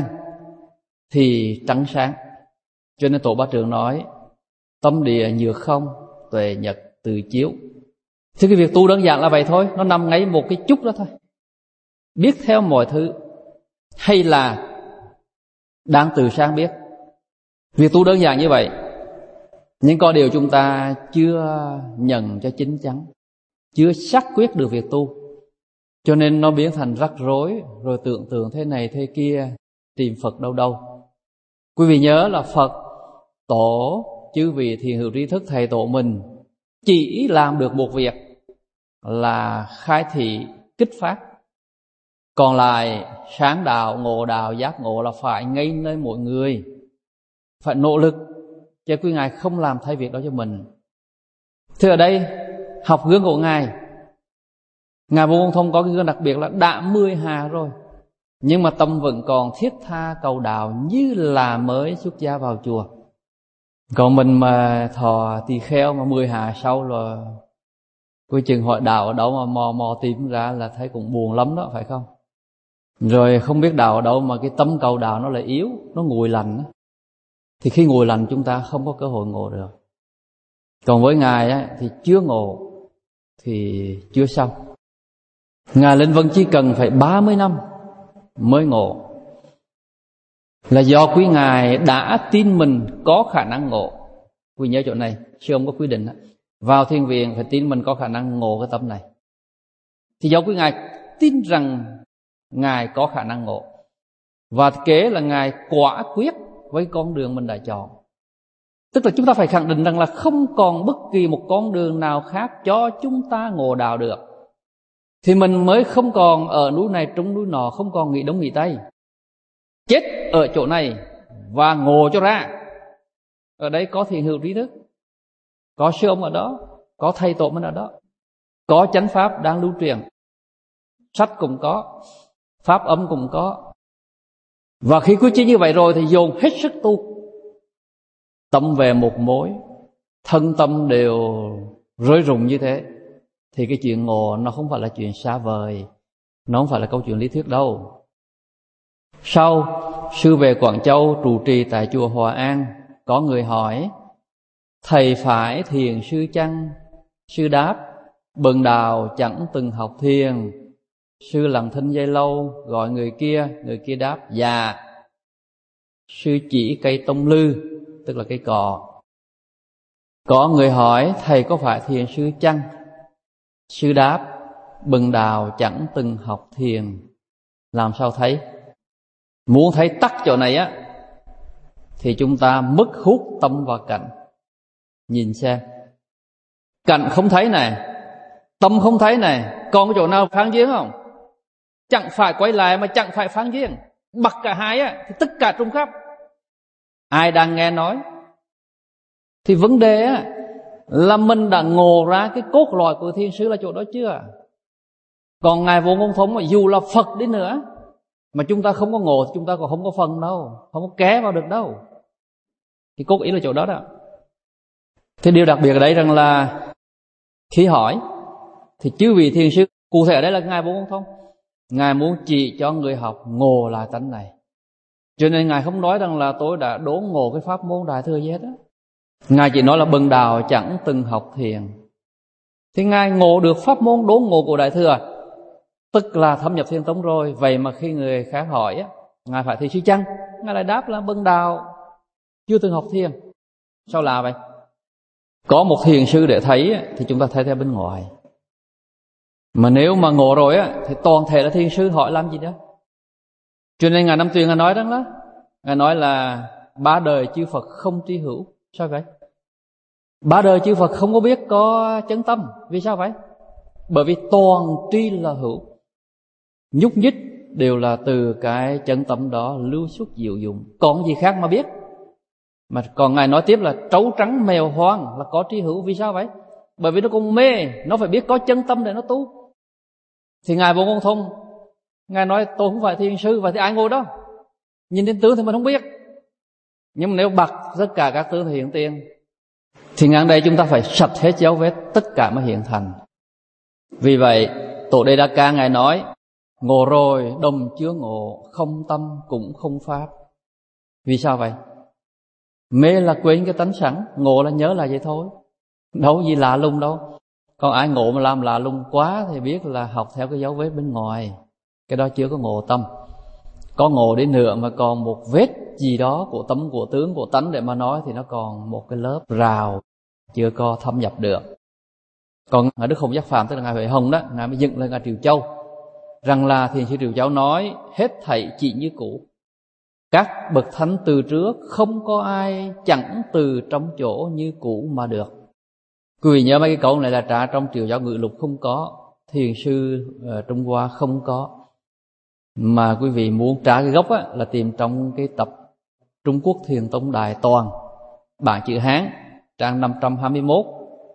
thì trắng sáng. Cho nên Tổ Ba Trường nói tâm địa nhược không, tuệ nhật tự chiếu. Thì cái việc tu đơn giản là vậy thôi, nó nằm ngay một cái chút đó thôi. Biết theo mọi thứ hay là đang từ sáng biết. Việc tu đơn giản như vậy, nhưng có điều chúng ta chưa nhận cho chín chắn, chưa xác quyết được việc tu, cho nên nó biến thành rắc rối, rồi tưởng tượng thế này thế kia, tìm Phật đâu đâu. Quý vị nhớ là Phật, Tổ, chư vị thiền hữu trí thức, thầy tổ mình chỉ làm được một việc là khai thị kích phát. Còn lại sáng đạo, ngộ đạo, giác ngộ là phải ngay nơi mỗi người, phải nỗ lực, chứ quý Ngài không làm thay việc đó cho mình. Thế ở đây học gương của Ngài Vô Ngôn Thông có cái gương đặc biệt là đã 10 hà rồi, nhưng mà tâm vẫn còn thiết tha cầu đạo như là mới xuất gia vào chùa. Còn mình mà thọ tỳ kheo mà 10 hà sau là cuối chừng hỏi đạo ở đâu mà mò tìm ra là thấy cũng buồn lắm đó, phải không? Rồi không biết đạo ở đâu mà cái tâm cầu đạo nó lại yếu, nó nguội lạnh. Thì khi nguội lạnh chúng ta không có cơ hội ngộ được. Còn với Ngài á, thì chưa ngộ thì chưa xong. Ngài lên Vân chỉ cần phải 30 năm mới ngộ, là do quý Ngài đã tin mình có khả năng ngộ. Quý nhớ chỗ này, sư ông có quy định đó, vào thiền viện phải tin mình có khả năng ngộ cái tâm này. Thì do quý Ngài tin rằng Ngài có khả năng ngộ, và kế là Ngài quả quyết với con đường mình đã chọn. Tức là chúng ta phải khẳng định rằng là không còn bất kỳ một con đường nào khác cho chúng ta ngộ đạo được, thì mình mới không còn ở núi này trúng núi nọ, không còn nghĩ đông nghĩ tây, chết ở chỗ này và ngộ cho ra. Ở đây có thiền hữu trí thức, có sư ông ở đó, có thầy tổ mình ở đó, có chánh pháp đang lưu truyền, sách cũng có, pháp âm cũng có. Và khi quyết chí như vậy rồi thì dồn hết sức tu, tâm về một mối, thân tâm đều rơi rụng như thế, thì cái chuyện ngộ nó không phải là chuyện xa vời, nó không phải là câu chuyện lý thuyết đâu. Sau sư về Quảng Châu trụ trì tại chùa Hòa An, có người hỏi: thầy phải thiền sư chăng? Sư đáp: bần đạo chẳng từng học thiền. Sư lặng thinh giây lâu, gọi người kia đáp: dạ. Sư chỉ cây tông lư, tức là cây cọ. Có người hỏi: thầy có phải thiền sư chăng? Sư đáp: bần đạo chẳng từng học thiền. Làm sao thấy? Muốn thấy tắc chỗ này á, thì chúng ta mất hút tâm và cảnh. Nhìn xem, cảnh không thấy này, tâm không thấy này, còn cái chỗ nào phán duyên không? Chẳng phải quay lại mà chẳng phải phán duyên. Bật cả hai á, thì tất cả trung khắp. Ai đang nghe nói? Thì vấn đề á là mình đã ngộ ra cái cốt lõi của thiên sứ là chỗ đó chưa? Còn Ngài Vô Ngôn Thông mà dù là Phật đi nữa mà chúng ta không có ngộ thì chúng ta còn không có phần đâu, không có ké vào được đâu. Thì cốt ý là chỗ đó đó. Cái điều đặc biệt ở đây rằng là khi hỏi thì chư vị thiền sư, cụ thể ở đây là Ngài Vô Ngôn Thông, Ngài muốn chỉ cho người học ngộ lại tánh này. Cho nên Ngài không nói rằng là tôi đã đốn ngộ cái pháp môn Đại Thừa gì hết á. Ngài chỉ nói là bần đạo chẳng từng học thiền. Thì Ngài ngộ được pháp môn đốn ngộ của Đại Thừa, tức là thâm nhập thiền tông rồi. Vậy mà khi người khác hỏi á, Ngài phải thiền sư chăng? Ngài lại đáp là bần đạo chưa từng học thiền. Sao lạ vậy? Có một thiền sư để thấy á, thì chúng ta thấy theo bên ngoài. Mà nếu mà ngộ rồi á, thì toàn thể là thiền sư, hỏi làm gì đó. Cho nên Ngài Nam Tuyền Ngài nói rằng đó, Ngài nói là ba đời chư Phật không tri hữu. Sao vậy? Ba đời chư Phật không có biết có chánh tâm. Vì sao vậy? Bởi vì toàn tri là hữu, nhúc nhích đều là từ cái chánh tâm đó lưu xuất diệu dụng. Còn gì khác mà biết? Mà còn Ngài nói tiếp là trấu trắng mèo hoang là có tri hữu. Vì sao vậy? Bởi vì nó còn mê, nó phải biết có chân tâm để nó tu. Thì Ngài Vô Ngôn Thông, Ngài nói tôi không phải thiền sư, và thì ai ngồi đó? Nhìn đến tướng thì mình không biết. Nhưng mà nếu bật tất cả các tướng hiện tiền, thì ngang đây chúng ta phải sạch hết dấu vết, tất cả mới hiện thành. Vì vậy Tổ Đề Đa Ca Ngài nói, ngộ rồi đồng chứa ngộ, không tâm cũng không pháp. Vì sao vậy? Mê là quên cái tánh sẵn, ngộ là nhớ là vậy thôi, đâu gì lạ lùng đâu. Còn ai ngộ mà làm lạ lùng quá thì biết là học theo cái dấu vết bên ngoài, cái đó chưa có ngộ tâm. Có ngộ đến nữa mà còn một vết gì đó của tâm, của tướng, của tánh để mà nói, thì nó còn một cái lớp rào chưa có thâm nhập được. Còn Ngài Đức Hồng Giác Phạm, tức là Ngài Huệ Hồng đó, Ngài mới dựng lên Ngài Triều Châu, rằng là Thiền sư Triều Châu nói hết thảy chỉ như cũ. Các bậc thánh từ trước không có ai chẳng từ trong chỗ như cũ mà được. Quý vị nhớ mấy cái câu này là trả trong Triều Giáo Ngự Lục không có, Thiền sư Trung Hoa không có. Mà quý vị muốn trả cái gốc á, là tìm trong cái tập Trung Quốc Thiền Tông Đại Toàn, bản chữ Hán, trang 521.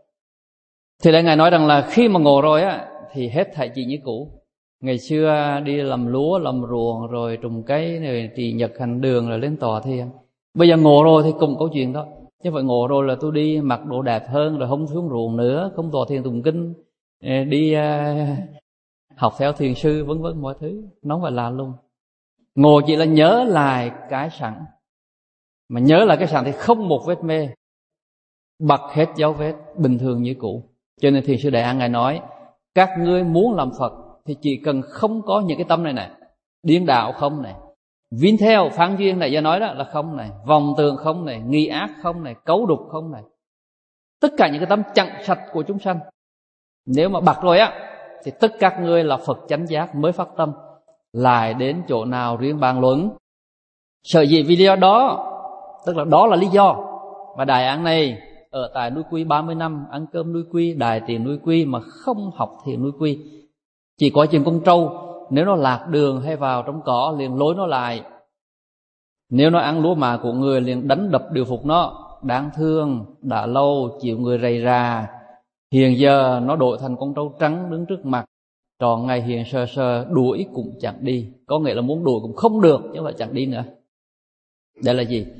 Thì đây Ngài nói rằng là khi mà ngộ rồi á, thì hết thảy chỉ như cũ. Ngày xưa đi làm lúa, làm ruộng, rồi trồng cây, rồi trì nhật hành đường, rồi lên tòa thiền. Bây giờ ngộ rồi thì cùng câu chuyện đó. Chứ phải ngộ rồi là tôi đi mặc đồ đẹp hơn, rồi không xuống ruộng nữa, không tòa thiền tụng kinh, đi học theo thiền sư, vân vân mọi thứ. Nó phải lạ luôn. Ngộ chỉ là nhớ lại cái sẵn. Mà nhớ lại cái sẵn thì không một vết mê, bật hết dấu vết, bình thường như cũ. Cho nên Thiền sư Đại An Ngài nói, các ngươi muốn làm Phật thì chỉ cần không có những cái tâm này này, điên đạo không này, vín theo phán duyên này, do nói đó là không này, vòng tường không này, nghi ác không này, cấu đục không này, tất cả những cái tâm chặn sạch của chúng sanh. Nếu mà bật rồi á, thì tất các ngươi là Phật chánh giác mới phát tâm, lại đến chỗ nào riêng bàn luận. Sợ gì? Vì lý do đó, tức là đó là lý do mà Đại An này ở tại núi Quy 30 năm, ăn cơm núi Quy, đài tiền núi Quy, mà không học thiền núi Quy. Chỉ có chừng con trâu, nếu nó lạc đường hay vào trong cỏ liền lối nó lại. Nếu nó ăn lúa mạ của người liền đánh đập điều phục nó. Đáng thương, đã lâu chịu người rầy rà, hiện giờ nó đổi thành con trâu trắng đứng trước mặt, tròn ngày hiền sờ sờ, đuổi cũng chẳng đi. Có nghĩa là muốn đuổi cũng không được, chứ không phải chẳng đi nữa. Đây là gì?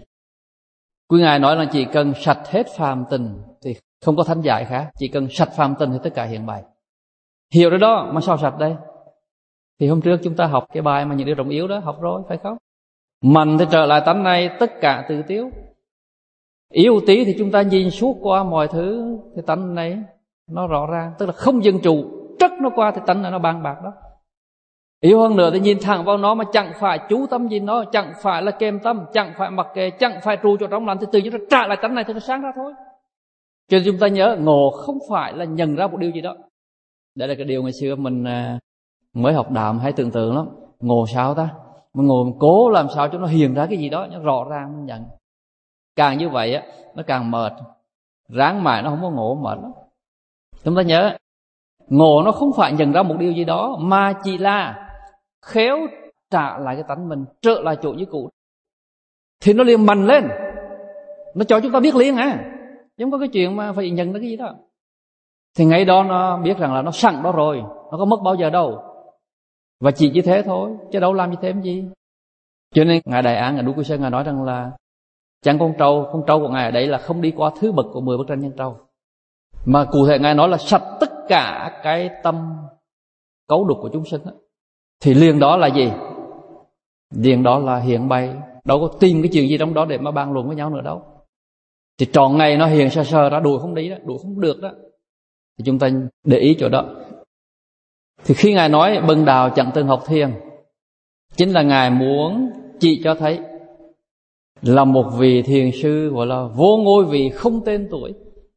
Quý Ngài nói là chỉ cần sạch hết phàm tình thì không có thánh giải khác. Chỉ cần sạch phàm tình thì tất cả hiện bày. Hiểu rồi đó, mà sao sạch đây? Thì hôm trước chúng ta học cái bài mà những điều trọng yếu đó, học rồi, phải không? Mạnh thì trở lại tánh này, tất cả tự tiếu. Yếu tí thì chúng ta nhìn suốt qua mọi thứ, thì tánh này nó rõ ràng. Tức là không dân chủ, trất nó qua thì tánh này nó bàn bạc đó. Yếu hơn nữa thì nhìn thẳng vào nó mà chẳng phải chú tâm gì nó, chẳng phải là kèm tâm, chẳng phải mặc kệ, chẳng phải trụ chỗ trong lành, thì tự nhiên nó trả lại tánh này thì nó sáng ra thôi. Cho nên chúng ta nhớ, ngộ không phải là nhận ra một điều gì đó. Đây là cái điều ngày xưa mình mới học đạo hay tưởng tượng lắm. Ngộ sao ta? Mình ngồi mình cố làm sao cho nó hiện ra cái gì đó, nó rõ ràng mình nhận. Càng như vậy á, nó càng mệt. Ráng mãi nó không có ngộ, mệt lắm. Chúng ta nhớ, ngộ nó không phải nhận ra một điều gì đó, mà chỉ là khéo trả lại cái tánh mình, trở lại chỗ như cũ. Thì nó liền mạnh lên, nó cho chúng ta biết liền à. Chứ không có cái chuyện mà phải nhận ra cái gì đó. Thì ngay đó nó biết rằng là nó sẵn đó rồi, nó có mất bao giờ đâu. Và chỉ như thế thôi, chứ đâu làm như thế làm gì. Cho nên Ngài Đại An, Ngài Đu Quy Sơn, Ngài nói rằng là chẳng con trâu của Ngài ở đây là không đi qua thứ bậc của 10 bức tranh nhân trâu. Mà cụ thể Ngài nói là sạch tất cả cái tâm cấu đục của chúng sinh đó. Thì liền đó là gì? Liền đó là hiện bày. Đâu có tìm cái chuyện gì trong đó để mà bàn luận với nhau nữa đâu. Thì trọn ngày nó hiện sơ sơ ra, đuổi không đi đó, đuổi không được đó. Thì chúng ta để ý chỗ đó. Thì khi Ngài nói bần đạo chẳng từng học thiền, chính là Ngài muốn chỉ cho thấy là một vị thiền sư gọi là vô ngôi vị không tên tuổi.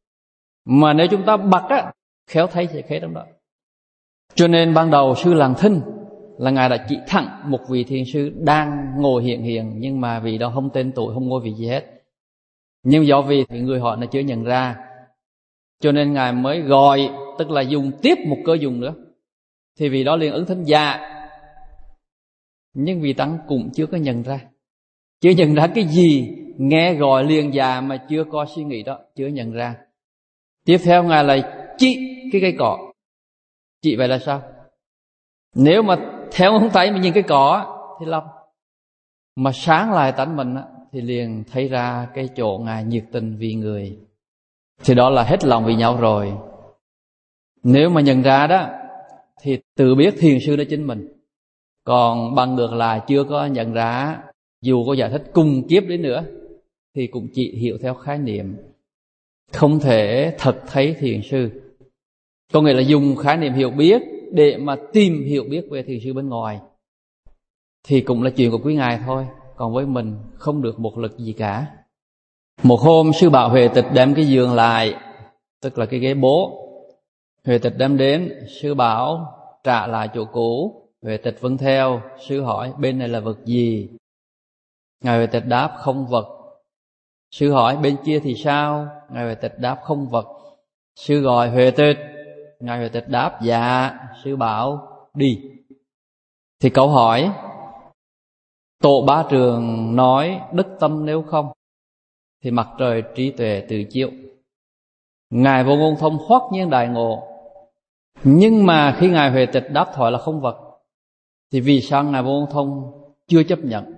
Mà nếu chúng ta bật á, khéo thấy sẽ khế trong đó. Cho nên ban đầu sư Làng Thinh là Ngài đã chỉ thẳng một vị thiền sư đang ngồi hiện, nhưng mà vì đó không tên tuổi, không ngôi vị gì hết. Nhưng do vì người họ nó chưa nhận ra, cho nên Ngài mới gọi, tức là dùng tiếp một cơ dùng nữa. Thì vì đó liền ứng thính dạ. Nhưng vị tăng cũng chưa có nhận ra. Chưa nhận ra cái gì nghe gọi liền dạ mà chưa có suy nghĩ đó, chưa nhận ra. Tiếp theo Ngài lại chỉ cái cây cỏ. Chỉ vậy là sao? Nếu mà theo không thấy mà nhìn cái cỏ thì lầm. Mà sáng lại tánh mình thì liền thấy ra cái chỗ Ngài nhiệt tình vì người. Thì đó là hết lòng vì nhau rồi. Nếu mà nhận ra đó thì tự biết thiền sư đó chính mình. Còn bằng ngược lại chưa có nhận ra, dù có giải thích cùng kiếp đến nữa thì cũng chỉ hiểu theo khái niệm, không thể thật thấy thiền sư. Có nghĩa là dùng khái niệm hiểu biết để mà tìm hiểu biết về thiền sư bên ngoài, thì cũng là chuyện của quý ngài thôi. Còn với mình không được một lực gì cả. Một hôm sư Bảo Huệ Tịch đem cái giường lại, tức là cái ghế bố. Huệ Tịch đem đến, sư Bảo trả lại chỗ cũ. Huệ Tịch vâng theo. Sư hỏi bên này là vật gì? Ngài Huệ Tịch đáp không vật. Sư hỏi bên kia thì sao? Ngài Huệ Tịch đáp không vật. Sư gọi Huệ Tịch. Ngài Huệ Tịch đáp dạ. Sư bảo đi. Thì câu hỏi, Tổ Ba Trường nói đức tâm nếu không thì mặt trời trí tuệ tự chiếu. Ngài Vô Ngôn Thông hoắc nhiên đại ngộ. Nhưng mà khi Ngài Huệ Tịch đáp thoại là không vật thì vì sao Ngài Vô Ngôn Thông chưa chấp nhận?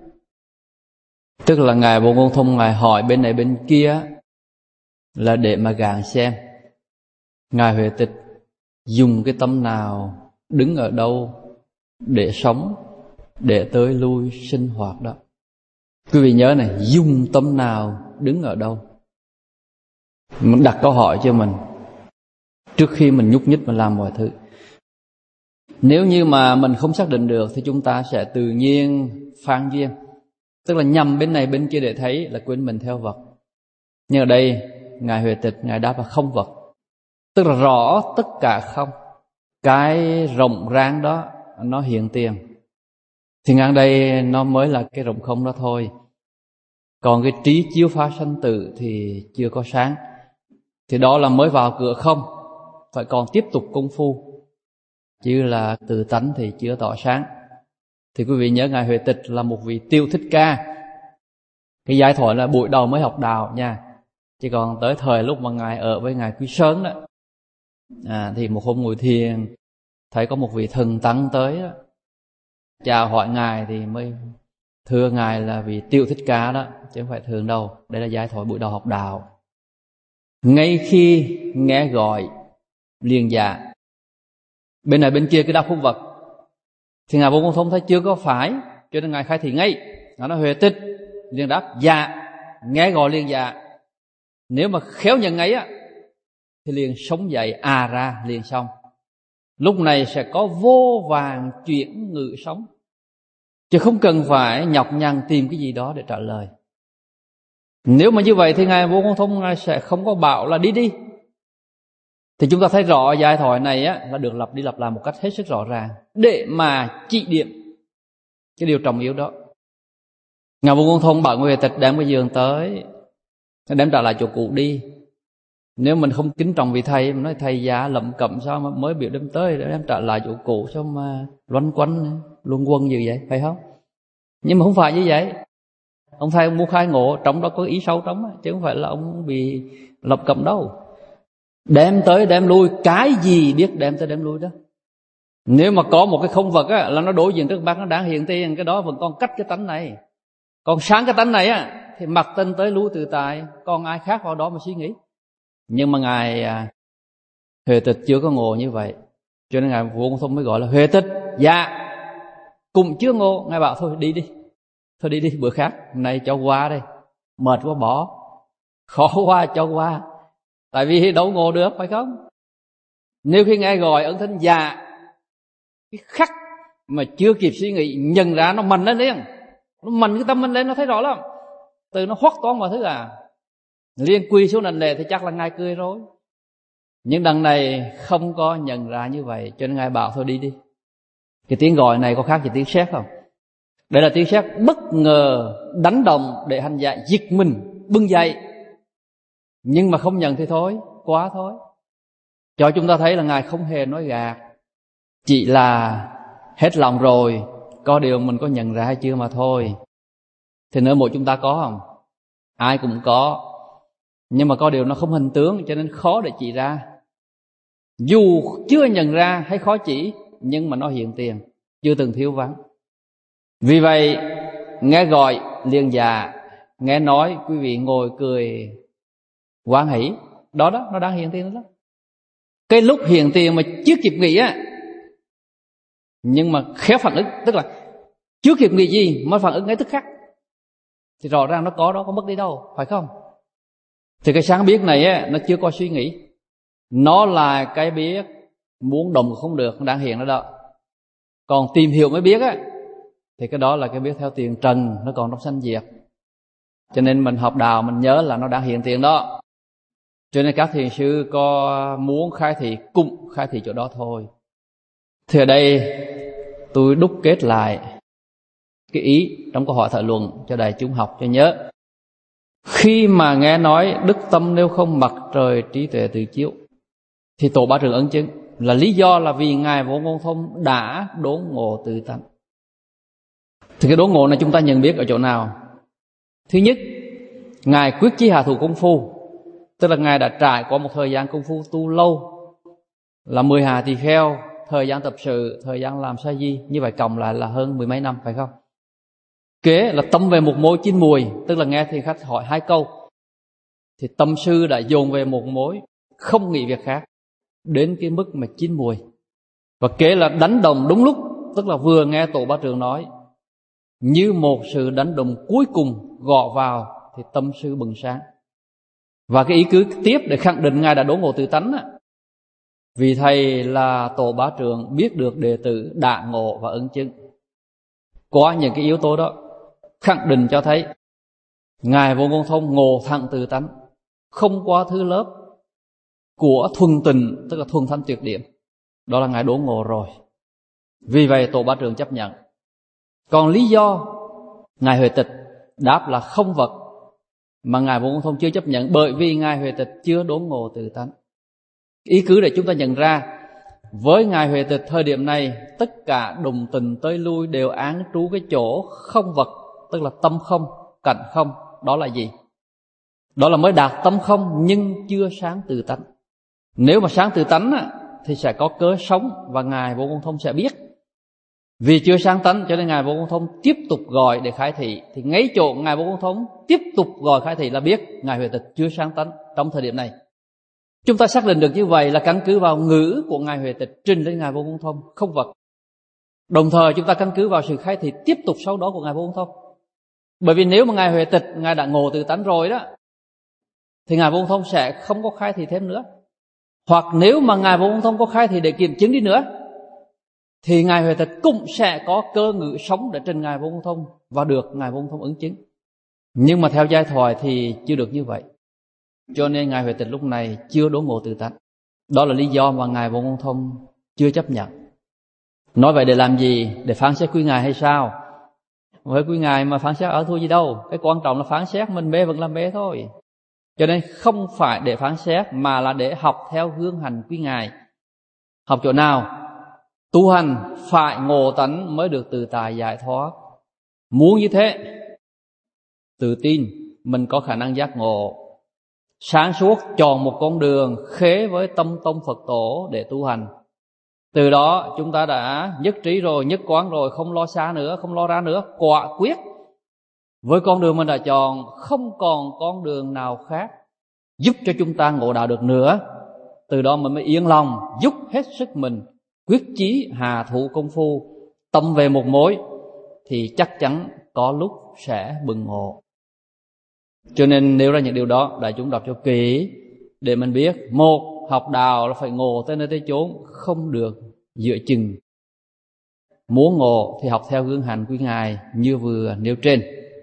Tức là Ngài Vô Ngôn Thông Ngài hỏi bên này bên kia là để mà gạn xem Ngài Huệ Tịch dùng cái tâm nào, đứng ở đâu để sống, để tới lui sinh hoạt đó. Quý vị nhớ này, dùng tâm nào, đứng ở đâu. Mình đặt câu hỏi cho mình trước khi mình nhúc nhích mà làm mọi thứ. Nếu như mà mình không xác định được thì chúng ta sẽ tự nhiên phan duyên, tức là nhằm bên này bên kia để thấy, là quên mình theo vật. Nhưng ở đây Ngài Huệ Tịch Ngài đáp là không vật, tức là rõ tất cả không. Cái rộng rang đó nó hiện tiền, thì ngang đây nó mới là cái rộng không đó thôi. Còn cái trí chiếu phá sanh tử thì chưa có sáng, thì đó là mới vào cửa không, phải còn tiếp tục công phu, chứ là tự tánh thì chưa tỏ sáng. Thì quý vị nhớ Ngài Huệ Tịch là một vị Tiêu Thích Ca. Cái giải thoại là buổi đầu mới học đạo nha, chứ còn tới thời lúc mà Ngài ở với Ngài Quý Sơn đó, thì một hôm ngồi thiền thấy có một vị thần tăng tới đó, chào hỏi Ngài thì mới thưa Ngài là vị Tiêu Thích Ca đó, chứ không phải thường đâu. Đây là giải thoại buổi đầu học đạo. Ngay khi nghe gọi liền dạ, bên này bên kia cái đáp không vật, thì Ngài Vô Ngôn Thông thấy chưa có phải, cho nên Ngài khai thị ngay. Ngài nói Huệ Tịch, liền đáp dạ, nghe gọi liền dạ. Nếu mà khéo nhận ấy thì liền sống dậy ra liền xong. Lúc này sẽ có vô vàn chuyển ngự sống, chứ không cần phải nhọc nhằn tìm cái gì đó để trả lời. Nếu mà như vậy thì Ngài Vô Ngôn Thông Ngài sẽ không có bảo là đi. Thì chúng ta thấy rõ giải thoại này là được lặp đi lặp lại một cách hết sức rõ ràng để mà chỉ điểm cái điều trọng yếu đó. Ngài Vô Ngôn Thông bảo người Huệ Tịch đem cái giường tới, đem trả lại chỗ cũ đi. Nếu mình không kính trọng vị thầy, mình nói thầy già lậm cậm sao mà mới biểu đem tới, để đem trả lại chỗ cũ, sao mà loanh quanh luân quân như vậy, phải không? Nhưng mà không phải như vậy. Ông thầy ông muốn khai ngộ, trong đó có ý sâu trong, chứ không phải là ông bị lập cậm đâu. Đem tới đem lui, cái gì biết đem tới đem lui đó. Nếu mà có một cái không vật là nó đối diện trước mắt, nó đang hiện tiền, cái đó vẫn còn cách cái tánh này. Còn sáng cái tánh này thì mặc tinh tới lui tự tại, còn ai khác vào đó mà suy nghĩ. Nhưng mà Ngài Huệ Tịch chưa có ngộ như vậy, cho nên Ngài Vô Ngôn Thông mới gọi là Huệ Tịch dạ. Cũng chưa ngộ, Ngài bảo thôi đi bữa khác, hôm nay cho qua đây, mệt quá bỏ, khó quá cho qua. Tại vì đâu ngộ được, phải không? Nếu khi nghe gọi ân thinh dạ, cái khắc mà chưa kịp suy nghĩ, nhận ra nó mình lên liền, nó mình cái tâm mình lên, nó thấy rõ lắm. Từ nó hoắc toán mọi thứ liên quy xuống nền lệ thì chắc là Ngài cười rồi. Nhưng đằng này không có nhận ra như vậy, cho nên Ngài bảo thôi đi. Cái tiếng gọi này có khác gì tiếng sét không? Đây là tiếng sét bất ngờ đánh động để hành giả giật mình bừng dậy. Nhưng mà không nhận thì thôi, quá thôi. Cho chúng ta thấy là Ngài không hề nói gạt, chỉ là hết lòng rồi, có điều mình có nhận ra hay chưa mà thôi. Thì nữa một chúng ta có không? ai cũng có, nhưng mà có điều nó không hình tướng cho nên khó để chỉ ra. Dù chưa nhận ra hay khó chỉ, nhưng mà nó hiện tiền, chưa từng thiếu vắng. Vì vậy nghe gọi liền dạ, nghe nói quý vị ngồi cười hoan hỷ, đó đó nó đang hiện tiền đó. Cái lúc hiện tiền mà chưa kịp nghĩ á, nhưng mà khéo phản ứng, tức là chưa kịp nghĩ gì mà phản ứng ngay tức khắc, thì rõ ràng nó có đó, có mất đi đâu, phải không? Thì cái sáng biết này á, nó chưa có suy nghĩ, nó là cái biết muốn động không được, nó đang hiện đó đó. Còn tìm hiểu mới biết á, thì cái đó là cái biết theo tiền trần, nó còn trong sanh diệt. Cho nên mình học đạo mình nhớ là nó đang hiện tiền đó. Cho nên các thiền sư có muốn khai thị cũng khai thị chỗ đó thôi. Thì ở đây tôi đúc kết lại cái ý trong câu hỏi thảo luận cho đại chúng học cho nhớ. Khi mà nghe nói đức tâm nếu không mặt trời trí tuệ tự chiếu, thì tổ Ba Trường ấn chứng là lý do là vì Ngài Vô Ngôn Thông đã đốn ngộ tự tánh. Thì cái đốn ngộ này chúng ta nhận biết ở chỗ nào? Thứ nhất, Ngài quyết chí hạ thủ công phu, tức là Ngài đã trải qua một thời gian công phu tu lâu, là 10 hà tỳ kheo, thời gian tập sự, thời gian làm sa di, như vậy cộng lại là hơn 10 mấy năm, phải không? Kế là tâm về một mối chín mùi, tức là nghe thiền khách hỏi 2 câu thì tâm sư đã dồn về một mối, không nghĩ việc khác, đến cái mức mà chín mùi. Và kế là đánh đồng đúng lúc, tức là vừa nghe tổ Ba Trường nói, như một sự đánh đồng cuối cùng gõ vào thì tâm sư bừng sáng. Và cái ý cứ tiếp để khẳng định Ngài đã đốn ngộ tự tánh á. Vì thầy là tổ Bá Trường biết được đệ tử đã ngộ và ấn chứng. Qua những cái yếu tố đó khẳng định cho thấy Ngài Vô Ngôn Thông ngộ thẳng tự tánh, không qua thứ lớp của thuần tình, tức là thuần thanh tuyệt điểm. Đó là Ngài đốn ngộ rồi. Vì vậy tổ Bá Trường chấp nhận. Còn lý do Ngài Huệ Tịch đáp là không vật, mà Ngài Vô Ngôn Thông chưa chấp nhận, bởi vì Ngài Huệ Tịch chưa đốn ngộ tự tánh. Ý cứ để chúng ta nhận ra, với Ngài Huệ Tịch thời điểm này, tất cả đồng tình tới lui đều án trú cái chỗ không vật, tức là tâm không, cảnh không. Đó là gì? Đó là mới đạt tâm không nhưng chưa sáng tự tánh. Nếu mà sáng tự tánh thì sẽ có cớ sống, và Ngài Vô Ngôn Thông sẽ biết. Vì chưa sáng tánh cho nên Ngài Vô Ngôn Thông tiếp tục gọi để khai thị. Thì ngay chỗ Ngài Vô Ngôn Thông tiếp tục gọi khai thị là biết Ngài Huệ Tịch chưa sáng tánh trong thời điểm này. Chúng ta xác định được như vậy là căn cứ vào ngữ của Ngài Huệ Tịch trình lên Ngài Vô Ngôn Thông không vật. Đồng thời chúng ta căn cứ vào sự khai thị tiếp tục sau đó của Ngài Vô Ngôn Thông. Bởi vì nếu mà Ngài Huệ Tịch Ngài đã ngộ tự tánh rồi đó, thì Ngài Vô Ngôn Thông sẽ không có khai thị thêm nữa. Hoặc nếu mà Ngài Vô Ngôn Thông có khai thị để kiểm chứng đi nữa, thì Ngài Huệ Tịch cũng sẽ có cơ ngữ sống để trình Ngài Vô Ngôn Thông và được Ngài Vô Ngôn Thông ứng chứng. Nhưng mà theo giai thoại thì chưa được như vậy. Cho nên Ngài Huệ Tịch lúc này chưa đốn ngộ tự tánh. Đó là lý do mà Ngài Vô Ngôn Thông chưa chấp nhận. Nói vậy để làm gì? Để phán xét quý Ngài hay sao? Với quý Ngài mà phán xét ở thua gì đâu. Cái quan trọng là phán xét, mình mê vẫn là mê thôi. Cho nên không phải để phán xét, mà là để học theo hướng hành quý Ngài. Học chỗ nào? Tu hành phải ngộ tánh mới được tự tại giải thoát. Muốn như thế, tự tin mình có khả năng giác ngộ, sáng suốt chọn một con đường khế với tâm tông Phật tổ để tu hành. Từ đó chúng ta đã nhất trí rồi, nhất quán rồi, không lo xa nữa, không lo ra nữa, quả quyết với con đường mình đã chọn, không còn con đường nào khác giúp cho chúng ta ngộ đạo được nữa. Từ đó mình mới yên lòng dốc hết sức mình, quyết chí hạ thủ công phu, tâm về một mối, thì chắc chắn có lúc sẽ bừng ngộ. Cho nên nêu ra những điều đó, đại chúng đọc cho kỹ để mình biết. Một, học đạo là phải ngộ tới nơi tới chốn, không được dựa chừng. Muốn ngộ thì học theo hướng hành quý Ngài như vừa nêu trên.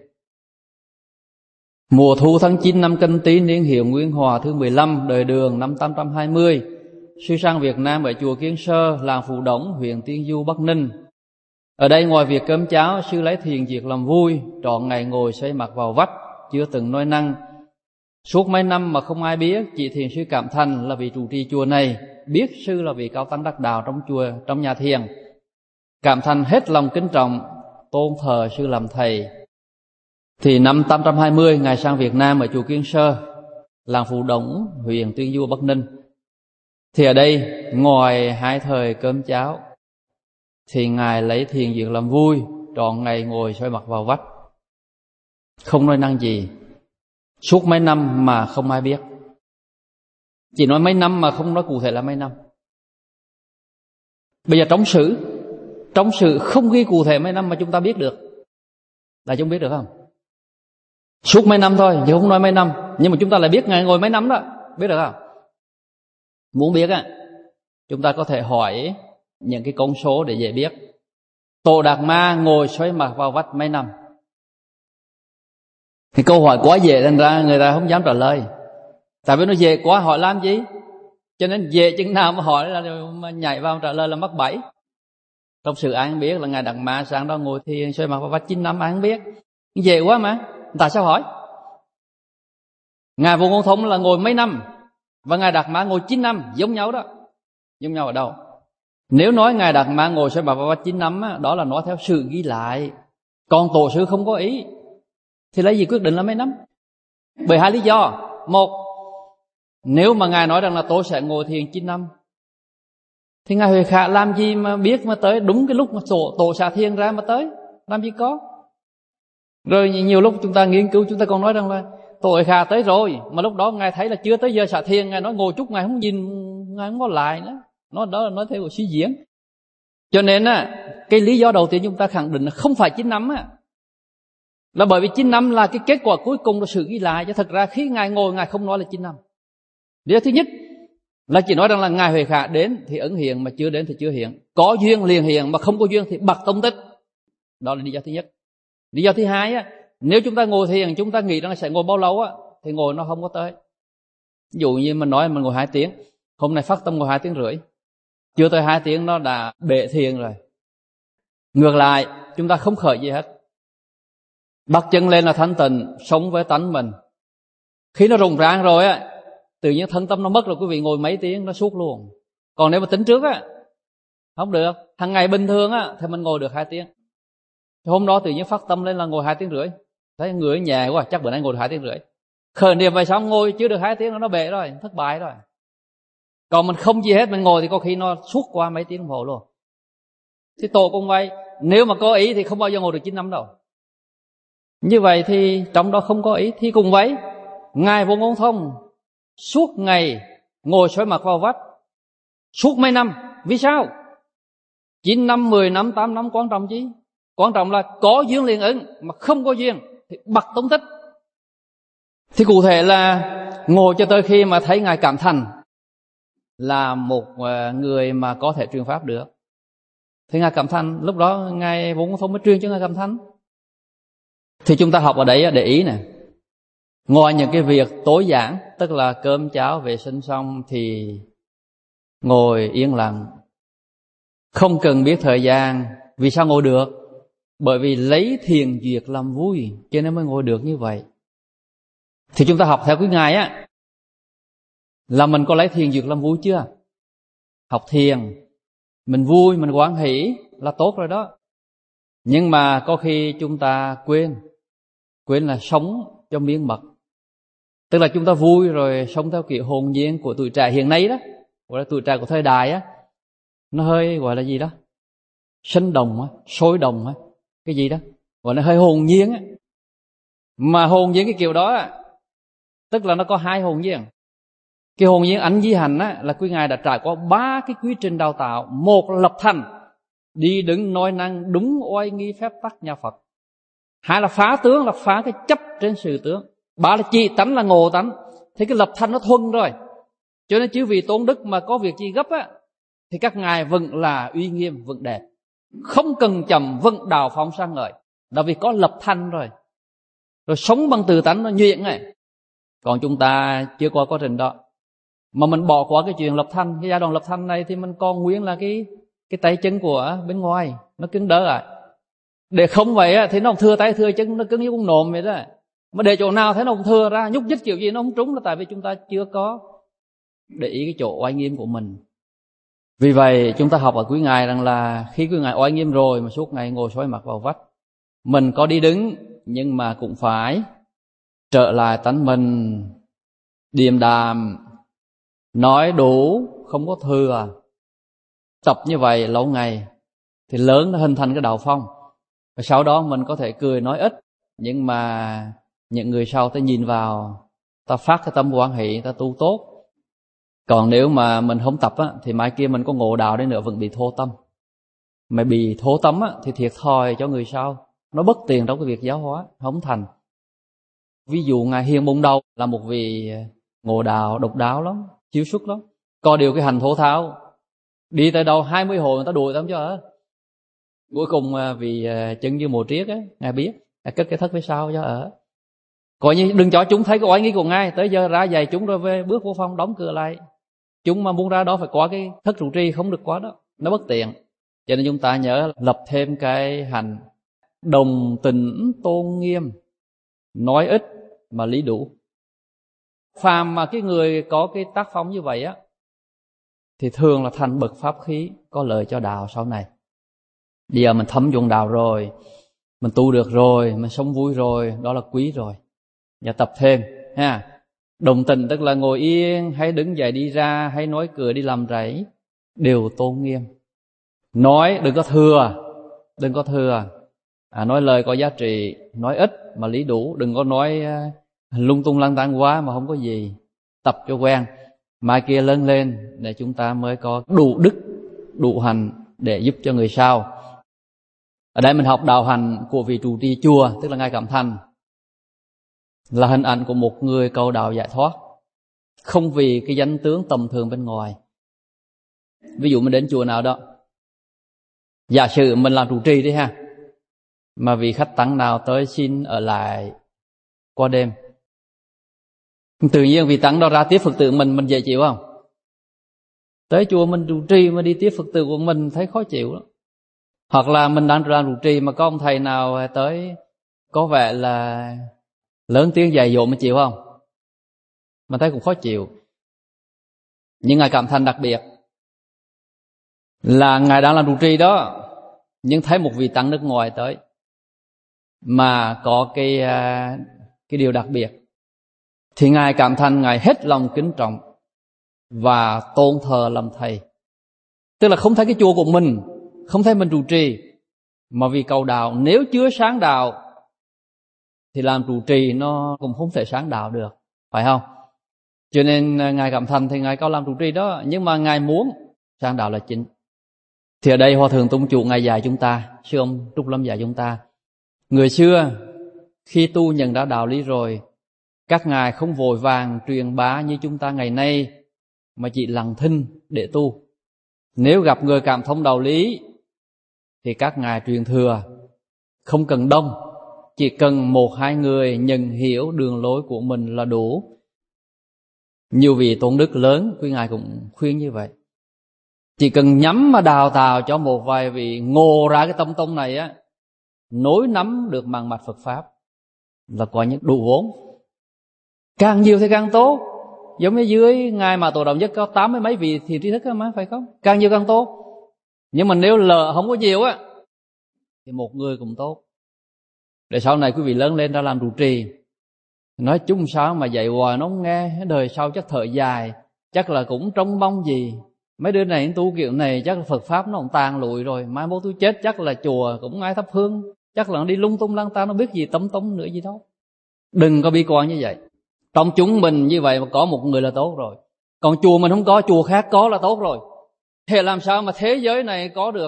Mùa thu tháng 9 năm Canh Tý, niên hiệu Nguyên Hòa thứ 15, đời Đường năm 820, sư sang Việt Nam ở chùa Kiến Sơ, làng Phù Đổng, huyện Tiên Du, Bắc Ninh. Ở đây ngoài việc cơm cháo, sư lấy thiền diệt làm vui, trọn ngày ngồi xoay mặt vào vách, chưa từng nói năng. Suốt mấy năm mà không ai biết, chỉ thiền sư Cảm Thành là vị trụ trì chùa này, biết sư là vị cao tăng đắc đạo trong chùa, trong nhà thiền. Cảm Thành hết lòng kính trọng, tôn thờ sư làm thầy. Thì năm 820 Ngài sang Việt Nam ở chùa Kiên Sơ, làng Phù Đổng, huyện Tuyên Du, Bắc Ninh. Thì ở đây ngoài 2 thời cơm cháo thì Ngài lấy thiền việc làm vui, trọn ngày ngồi xoay mặt vào vách, không nói năng gì, suốt mấy năm mà không ai biết. Chỉ nói mấy năm mà không nói cụ thể là mấy năm. Bây giờ trong sử không ghi cụ thể mấy năm mà chúng ta biết được. Là chúng biết được không? Suốt mấy năm thôi, chứ không nói mấy năm. Nhưng mà chúng ta lại biết Ngài ngồi mấy năm đó. Biết được không? Muốn biết á, chúng ta có thể hỏi những cái con số để dễ biết. Tổ Đạt Ma ngồi xoay mặt vào vách mấy năm? Thì câu hỏi quá dễ, thành ra người ta không dám trả lời. Tại vì nó dễ quá, hỏi làm gì? Cho nên dễ chừng nào mà hỏi là mà nhảy vào trả lời là mắc bẫy. Trong sự ai cũng biết là Ngài Đạt Ma sáng đó ngồi thiền xoay mặt vào vách 9 năm, ai cũng biết. Dễ quá mà, tại sao hỏi? Ngài Vô Ngôn Thông là ngồi mấy năm, và Ngài Đạt Ma ngồi 9 năm, giống nhau đó. Giống nhau ở đâu? Nếu nói Ngài Đạt Ma ngồi xoay mặt vào vách 9 năm á, đó là nói theo sự ghi lại. Còn tổ sư không có ý thì lấy gì quyết định là mấy năm? Bởi 2 lý do. Một, nếu mà Ngài nói rằng là tôi sẽ ngồi thiền 9 năm thì Ngài Huệ Khả làm gì mà biết mà tới đúng cái lúc mà tổ xả thiền ra mà tới? Làm gì có. Rồi nhiều lúc chúng ta nghiên cứu, chúng ta còn nói rằng là tổ Huệ Khả tới rồi, mà lúc đó Ngài thấy là chưa tới giờ xả thiền, Ngài nói ngồi chút, Ngài không nhìn, Ngài không có lại nữa. Nó đó là nói theo suy diễn. Cho nên á, cái lý do đầu tiên chúng ta khẳng định là không phải 9 năm á, là bởi vì 9 năm là cái kết quả cuối cùng là sự ghi lại. Chứ thật ra khi Ngài ngồi, Ngài không nói là 9 năm. Lý do thứ nhất là chỉ nói rằng là Ngài Huệ Khả đến thì ứng hiện, mà chưa đến thì chưa hiện. Có duyên liền hiện, mà không có duyên thì bật tông tích. Đó là lý do thứ nhất. Lý do thứ hai á, nếu chúng ta ngồi thiền, chúng ta nghĩ rằng là sẽ ngồi bao lâu á, thì ngồi nó không có tới. Ví dụ như mình nói mình ngồi 2 tiếng, hôm nay phát tâm ngồi 2 tiếng rưỡi, chưa tới 2 tiếng nó đã bệ thiền rồi. Ngược lại, chúng ta không khởi gì hết, bắt chân lên là thanh tịnh, sống với tánh mình. Khi nó rùng ràng rồi á, tự nhiên thân tâm nó mất rồi, quý vị ngồi mấy tiếng nó suốt luôn. Còn nếu mà tính trước á, không được. Hàng ngày bình thường á thì mình ngồi được 2 tiếng. Hôm đó tự nhiên phát tâm lên là ngồi 2 tiếng rưỡi, thấy người nhẹ quá, chắc bữa nay ngồi được 2 tiếng rưỡi. Khởi niệm vậy xong ngồi chưa được 2 tiếng nó bể rồi, thất bại rồi. Còn mình không gì hết, mình ngồi thì có khi nó suốt qua mấy tiếng đồng hồ luôn. Thì tổ cũng vậy, nếu mà có ý thì không bao giờ ngồi được 9 năm đâu. Như vậy thì trong đó không có ý thì cũng vậy. Ngài Vô Ngôn Thông suốt ngày ngồi xoay mặt vào vách, suốt mấy năm. Vì sao? 9 năm, 10 năm, 8 năm quan trọng chứ? Quan trọng là có duyên liền ứng, mà không có duyên thì bật tông tích. Thì cụ thể là ngồi cho tới khi mà thấy Ngài cảm thành là một người mà có thể truyền pháp được. Thì Ngài cảm thành, lúc đó Ngài Vô Ngôn Thông mới truyền cho Ngài cảm thành. Thì chúng ta học ở đấy để ý nè. Ngoài những cái việc tối giản, tức là cơm cháo vệ sinh xong thì ngồi yên lặng, không cần biết thời gian. Vì sao ngồi được? Bởi vì lấy thiền duyệt làm vui, cho nên mới ngồi được như vậy. Thì chúng ta học theo cái Ngài á, là mình có lấy thiền duyệt làm vui chưa? Học thiền mình vui, mình hoan hỷ là tốt rồi đó. Nhưng mà có khi chúng ta quên là sống cho miên mật. Tức là chúng ta vui rồi sống theo kiểu hồn nhiên của tuổi trẻ hiện nay đó, gọi là tuổi trẻ của thời đại á, nó hơi gọi là gì đó, sinh động á, sôi động á, cái gì đó gọi là hơi hồn nhiên á. Mà hồn nhiên cái kiểu đó á, tức là nó có 2 hồn nhiên. Cái hồn nhiên ảnh di hành á, là quý Ngài đã trải qua 3 cái quy trình đào tạo. Một là lập thành, đi đứng nói năng đúng oai nghi phép tắc nhà Phật. 2 là phá tướng, là phá cái chấp trên sự tướng. 3 là trị tánh, là ngộ tánh. Thì cái lập thành nó thuần rồi. Cho nên chư vị tôn đức mà có việc gì gấp á, thì các ngài vẫn là uy nghiêm, vẫn đẹp, không cần chậm, vẫn đào phóng sang ngời. Là vì có lập thành rồi. Rồi sống bằng từ tánh nó nhuyễn này. Còn chúng ta chưa qua quá trình đó, mà mình bỏ qua cái chuyện lập thanh. Cái giai đoạn lập thanh này thì mình còn nguyên là cái tay chân của bên ngoài, nó cứng đỡ lại. Để không vậy á, thì nó không thưa tay thưa chân, nó cứng như con nồm vậy đó. Mà để chỗ nào thấy nó không thưa ra, nhúc nhích kiểu gì nó không trúng, là tại vì chúng ta chưa có để ý cái chỗ oai nghiêm của mình. Vì vậy chúng ta học ở quý Ngài rằng là khi quý Ngài oai nghiêm rồi mà suốt ngày ngồi xoay mặt vào vách, mình có đi đứng nhưng mà cũng phải trở lại tánh mình, điềm đạm, nói đủ, không có thừa. Tập như vậy lâu ngày thì lớn nó hình thành cái đạo phong. Và sau đó mình có thể cười nói ít, nhưng mà những người sau ta nhìn vào, ta phát cái tâm quan hệ, ta tu tốt. Còn nếu mà mình không tập á, thì mai kia mình có ngộ đạo đến nữa vẫn bị thô tâm. Mà bị thô tâm á, thì thiệt thòi cho người sau, nó bất tiền trong cái việc giáo hóa, không thành. Ví dụ Ngài Hiền Bồn Đầu là một vị ngộ đạo độc đáo lắm, chiếu xuất lắm, có điều cái hành thô tháo, đi tới đâu 20 hồi người ta đuổi tao cho ở. Cuối cùng vì chân như mồ triết á, Ngài biết, Ngài cất cái thất phía sau cho ở. Coi như đừng cho chúng thấy cái oai nghi của Ngài. Tới giờ ra dạy chúng rồi về bước vô phòng đóng cửa lại. Chúng mà muốn ra đó phải qua cái thất trụ trì, không được qua đó, nó bất tiện. Cho nên chúng ta nhớ lập thêm cái hành đồng tĩnh tôn nghiêm, nói ít mà lý đủ. Phàm mà cái người có cái tác phong như vậy á, thì thường là thành bậc pháp khí, có lợi cho đạo sau này. Bây giờ mình thấm dụng đạo rồi, mình tu được rồi, mình sống vui rồi, đó là quý rồi. Và tập thêm ha. Đồng tình tức là ngồi yên, hay đứng dậy đi ra, hay nói cười đi làm rẫy, đều tôn nghiêm. Nói đừng có thừa, đừng có thừa. Nói lời có giá trị, nói ít mà lý đủ, đừng có nói lung tung lăng tăng quá mà không có gì. Tập cho quen, mai kia lớn lên để chúng ta mới có đủ đức, đủ hành để giúp cho người sau. Ở đây mình học đạo hành của vị trụ trì chùa, tức là Ngài Cảm Thành, là hình ảnh của một người cầu đạo giải thoát, không vì cái danh tướng tầm thường bên ngoài. Ví dụ mình đến chùa nào đó, giả sử mình làm trụ trì đi ha, mà vị khách tăng nào tới xin ở lại qua đêm, tự nhiên vị tăng đó ra tiếp Phật tử mình dễ chịu không? Tới chùa mình trụ trì mà đi tiếp Phật tử của mình thấy khó chịu lắm. Hoặc là mình đang làm trụ trì mà có ông thầy nào tới có vẻ là lớn tiếng dạy dỗ mình chịu không? Mình thấy cũng khó chịu. Nhưng Ngài Cảm Thành đặc biệt là Ngài đang làm trụ trì đó, nhưng thấy một vị tăng nước ngoài tới mà có cái điều đặc biệt, thì Ngài Cảm Thành Ngài hết lòng kính trọng và tôn thờ làm thầy. Tức là không thấy cái chùa của mình, không thấy mình trụ trì, mà vì cầu đạo, nếu chưa sáng đạo thì làm trụ trì nó cũng không thể sáng đạo được, phải không? Cho nên Ngài Cảm Thành thì Ngài có làm trụ trì đó, nhưng mà Ngài muốn sáng đạo là chính. Thì ở đây Hòa Thượng Tông Chủ Ngài dạy chúng ta, sư ông Trúc Lâm dạy chúng ta, người xưa khi tu nhận ra đạo lý rồi, các ngài không vội vàng truyền bá như chúng ta ngày nay, mà chỉ lặng thinh để tu. Nếu gặp người cảm thông đạo lý thì các ngài truyền thừa, không cần đông, chỉ cần 1-2 người nhận hiểu đường lối của mình là đủ. Nhiều vị tôn đức lớn quý ngài cũng khuyên như vậy. Chỉ cần nhắm mà đào tạo cho một vài vị ngộ ra cái tâm tông này á, nối nắm được màng mạch Phật Pháp là coi như đủ vốn. Càng nhiều thì càng tốt. Giống như dưới Ngài Mã Tổ Đồng Nhất có 80 mấy vị thiền tri thức mà, phải không? Càng nhiều càng tốt. Nhưng mà nếu lỡ không có nhiều á, thì một người cũng tốt. Để sau này quý vị lớn lên ra làm trụ trì, nói chung sao mà dạy hoài nó không nghe, đời sau chắc thở dài, chắc là cũng trông mong gì. Mấy đứa này tu kiểu này chắc là Phật Pháp nó cũng tàn lụi rồi, mai mốt tôi chết chắc là chùa cũng ai thắp hương, chắc là nó đi lung tung lang tan, nó biết gì tống tống nữa gì đó. Đừng có bi quan như vậy. Trong chúng mình như vậy mà có một người là tốt rồi. Còn chùa mình không có, chùa khác có là tốt rồi. Thế làm sao mà thế giới này có được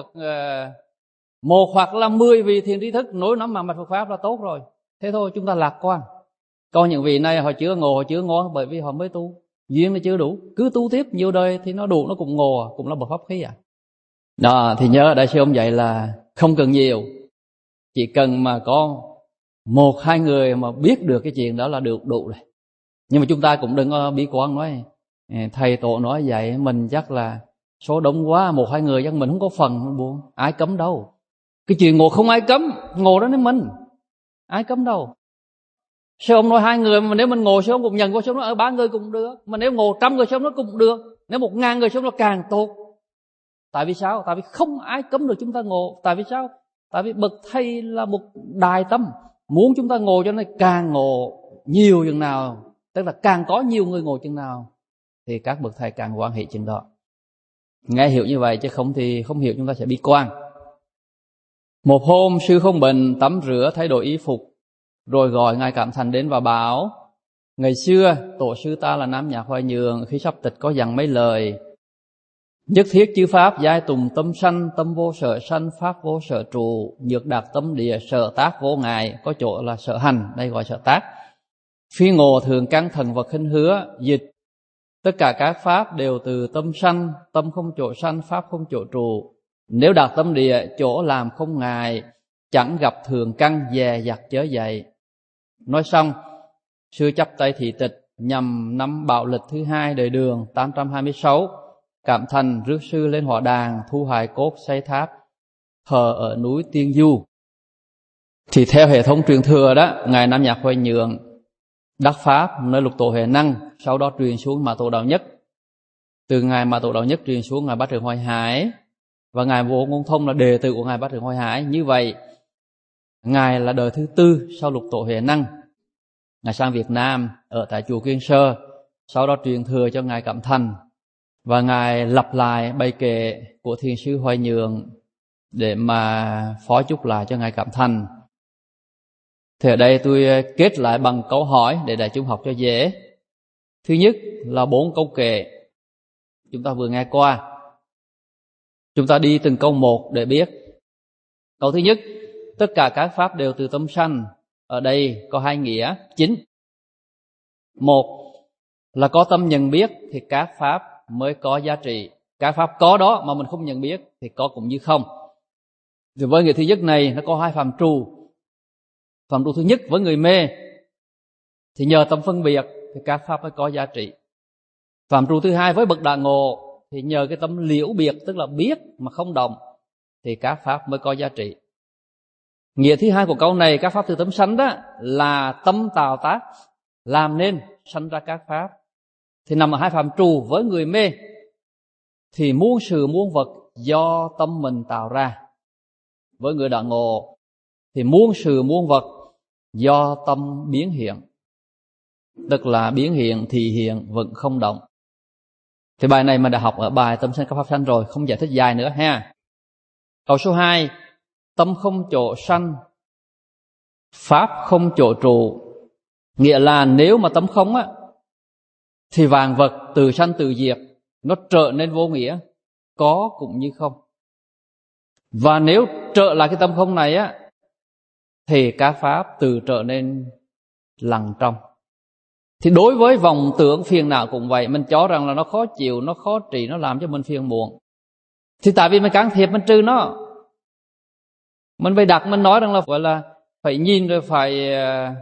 1 hoặc là 10 vị thiền tri thức nối nắm màng mạch Phật Pháp là tốt rồi. Thế thôi, chúng ta lạc quan. Còn những vị này họ chưa ngộ, họ chưa ngon, bởi vì họ mới tu, duyên nó chưa đủ. Cứ tu tiếp nhiều đời thì nó đủ, nó cũng ngộ, cũng là bậc pháp khí à. Đó, thì nhớ ở đây sư ông dạy là không cần nhiều, chỉ cần mà có 1-2 người mà biết được cái chuyện đó là được đủ rồi. Nhưng mà chúng ta cũng đừng có bi quan nói thầy tổ nói vậy mình chắc là số đông quá, 1-2 người chắc mình không có phần buồn. Ai cấm đâu. Cái chuyện ngộ không ai cấm, ngộ đó đến mình, ai cấm đâu. Sư ông nói 2 người mà nếu mình ngộ sư ông cũng nhận, có sư ông nói ở 3 người cũng được. Mà nếu ngộ 100 người sư ông nói cũng được. Nếu 1000 người sư ông nói càng tốt. Tại vì sao? Tại vì không ai cấm được chúng ta ngộ. Tại vì sao? Tại vì bậc thầy là một đại tâm, muốn chúng ta ngộ cho nó càng ngộ nhiều chừng nào, tức là càng có nhiều người ngộ chừng nào, thì các bậc thầy càng hoan hỷ chừng đó. Nghe hiểu như vậy, chứ không thì không hiểu chúng ta sẽ bi quan. Một hôm sư không bệnh, tắm rửa thay đổi y phục, rồi gọi ngài Cảm Thành đến và bảo: ngày xưa tổ sư ta là Nam Nhạc Hoài Nhường khi sắp tịch có dặn mấy lời: nhất thiết chư pháp giai tùng tâm sanh, tâm vô sở sanh, pháp vô sở trụ, nhược đạt tâm địa, sở tác vô ngại. Có chỗ là sở hành, đây gọi sở tác. Phi ngộ thường căn thần vật khinh hứa, dịch tất cả các pháp đều từ tâm sanh, tâm không chỗ sanh, pháp không chỗ trụ. Nếu đạt tâm địa, chỗ làm không ngại, chẳng gặp thường căn dè dặt chớ dậy. Nói xong, sư chắp tay thị tịch. Nhằm năm Bảo Lịch thứ 2 đời Đường 826, Cảm Thành rước sư lên Hỏa Đàn, thu hài cốt xây tháp, thờ ở núi Tiên Du. Thì theo hệ thống truyền thừa đó, ngài Nam Nhạc Hoài Nhường đắc pháp nơi Lục Tổ Huệ Năng, sau đó truyền xuống Mã Tổ Đạo Nhất. Từ ngài Mã Tổ Đạo Nhất truyền xuống ngài Bá Trường Hoài Hải, và ngài Vô Ngôn Thông là đệ tử của ngài Bá Trường Hoài Hải. Như vậy, ngài là đời thứ 4 sau Lục Tổ Huệ Năng. Ngài sang Việt Nam ở tại chùa Kiên Sơ, sau đó truyền thừa cho ngài Cảm Thành, và ngài lặp lại bài kệ của Thiền sư Hoài Nhường để mà phó chúc lại cho ngài Cảm Thành. Thì ở đây tôi kết lại bằng câu hỏi để đại chúng học cho dễ. Thứ nhất là 4 câu kệ chúng ta vừa nghe qua. Chúng ta đi từng câu một để biết. Câu thứ nhất, tất cả các pháp đều từ tâm sanh. Ở đây có 2 nghĩa chính. Một là có tâm nhận biết thì các pháp mới có giá trị. Các pháp có đó mà mình không nhận biết thì có cũng như không. Thì với nghĩa thứ nhất này nó có 2 phạm trù. Phạm trù thứ nhất với người mê thì nhờ tâm phân biệt thì các pháp mới có giá trị. Phạm trù thứ 2 với bậc đại ngộ thì nhờ cái tâm liễu biệt, tức là biết mà không động, thì các pháp mới có giá trị. Nghĩa thứ 2 của câu này, các pháp từ tâm sanh đó, là tâm tạo tác làm nên sanh ra các pháp. Thì nằm ở 2 phạm trù. Với người mê thì muôn sự muôn vật do tâm mình tạo ra. Với người đại ngộ thì muôn sự muôn vật do tâm biến hiện, tức là biến hiện thì hiện vẫn không động. Thì bài này mà đã học ở bài tâm sanh các pháp sanh rồi, không giải thích dài nữa ha. Câu số 2, tâm không chỗ sanh, pháp không chỗ trụ. Nghĩa là nếu mà tâm không á, thì vạn vật từ sanh từ diệt, nó trở nên vô nghĩa, có cũng như không. Và nếu trở lại cái tâm không này á, thì các pháp từ trở nên lặng trong. Thì đối với vọng tưởng phiền não cũng vậy. Mình cho rằng là nó khó chịu, nó khó trị, nó làm cho mình phiền muộn. Thì tại vì mình can thiệp, mình trừ nó. Mình phải đặt, mình nói rằng là gọi là phải nhìn rồi phải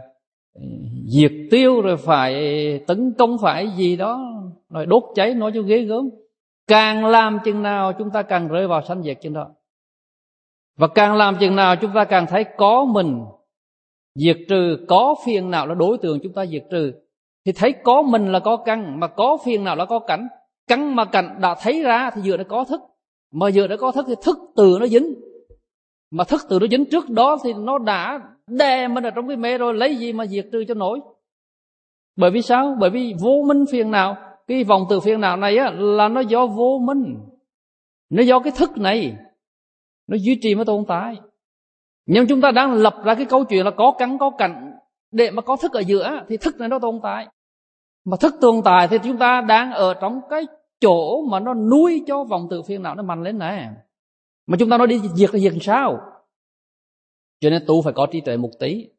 diệt tiêu, rồi phải tấn công, phải gì đó, rồi đốt cháy, nói cho ghê gớm. Càng làm chừng nào chúng ta càng rơi vào sanh diệt chừng đó. Và càng làm chừng nào chúng ta càng thấy có mình diệt trừ, có phiền não là đối tượng chúng ta diệt trừ. Thì thấy có mình là có căn, mà có phiền não là có cảnh. Căn mà cảnh đã thấy ra thì vừa đã có thức. Mà vừa đã có thức thì thức từ nó dính. Mà thức từ nó dính trước đó thì nó đã đè mình ở trong cái mê rồi, lấy gì mà diệt trừ cho nổi. Bởi vì sao? Bởi vì vô minh phiền não. Cái vòng từ phiền não này á, là nó do vô minh, nó do cái thức này, nó duy trì mới tồn tại. Nhưng chúng ta đang lập ra cái câu chuyện là có căn có cảnh để mà có thức ở giữa, thì thức này nó tồn tại. Mà thức tồn tại thì chúng ta đang ở trong cái chỗ mà nó nuôi cho vòng từ phiền não nó mạnh lên này. Mà chúng ta nói đi diệt là diệt sao? Cho nên tu phải có trí tuệ một tí.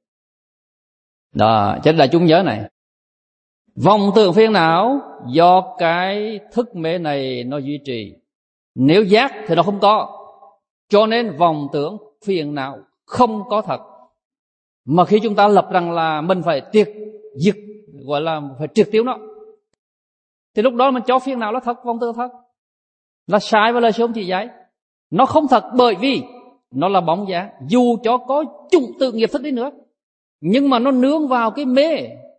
Đó, cho nên là chúng nhớ này. Vòng tưởng phiền não do cái thức mê này nó duy trì. Nếu giác thì nó không có. Cho nên vòng tưởng phiền não không có thật. Mà khi chúng ta lập rằng là mình phải diệt, gọi là phải triệt tiêu nó, thì lúc đó mình cho phiền não là thật, vòng tưởng thật. Là sai với lời sư ông chỉ dạy. Nó không thật bởi vì nó là bóng dáng. Dù cho có chủng tự nghiệp thức đi nữa, nhưng mà nó nương vào cái mê,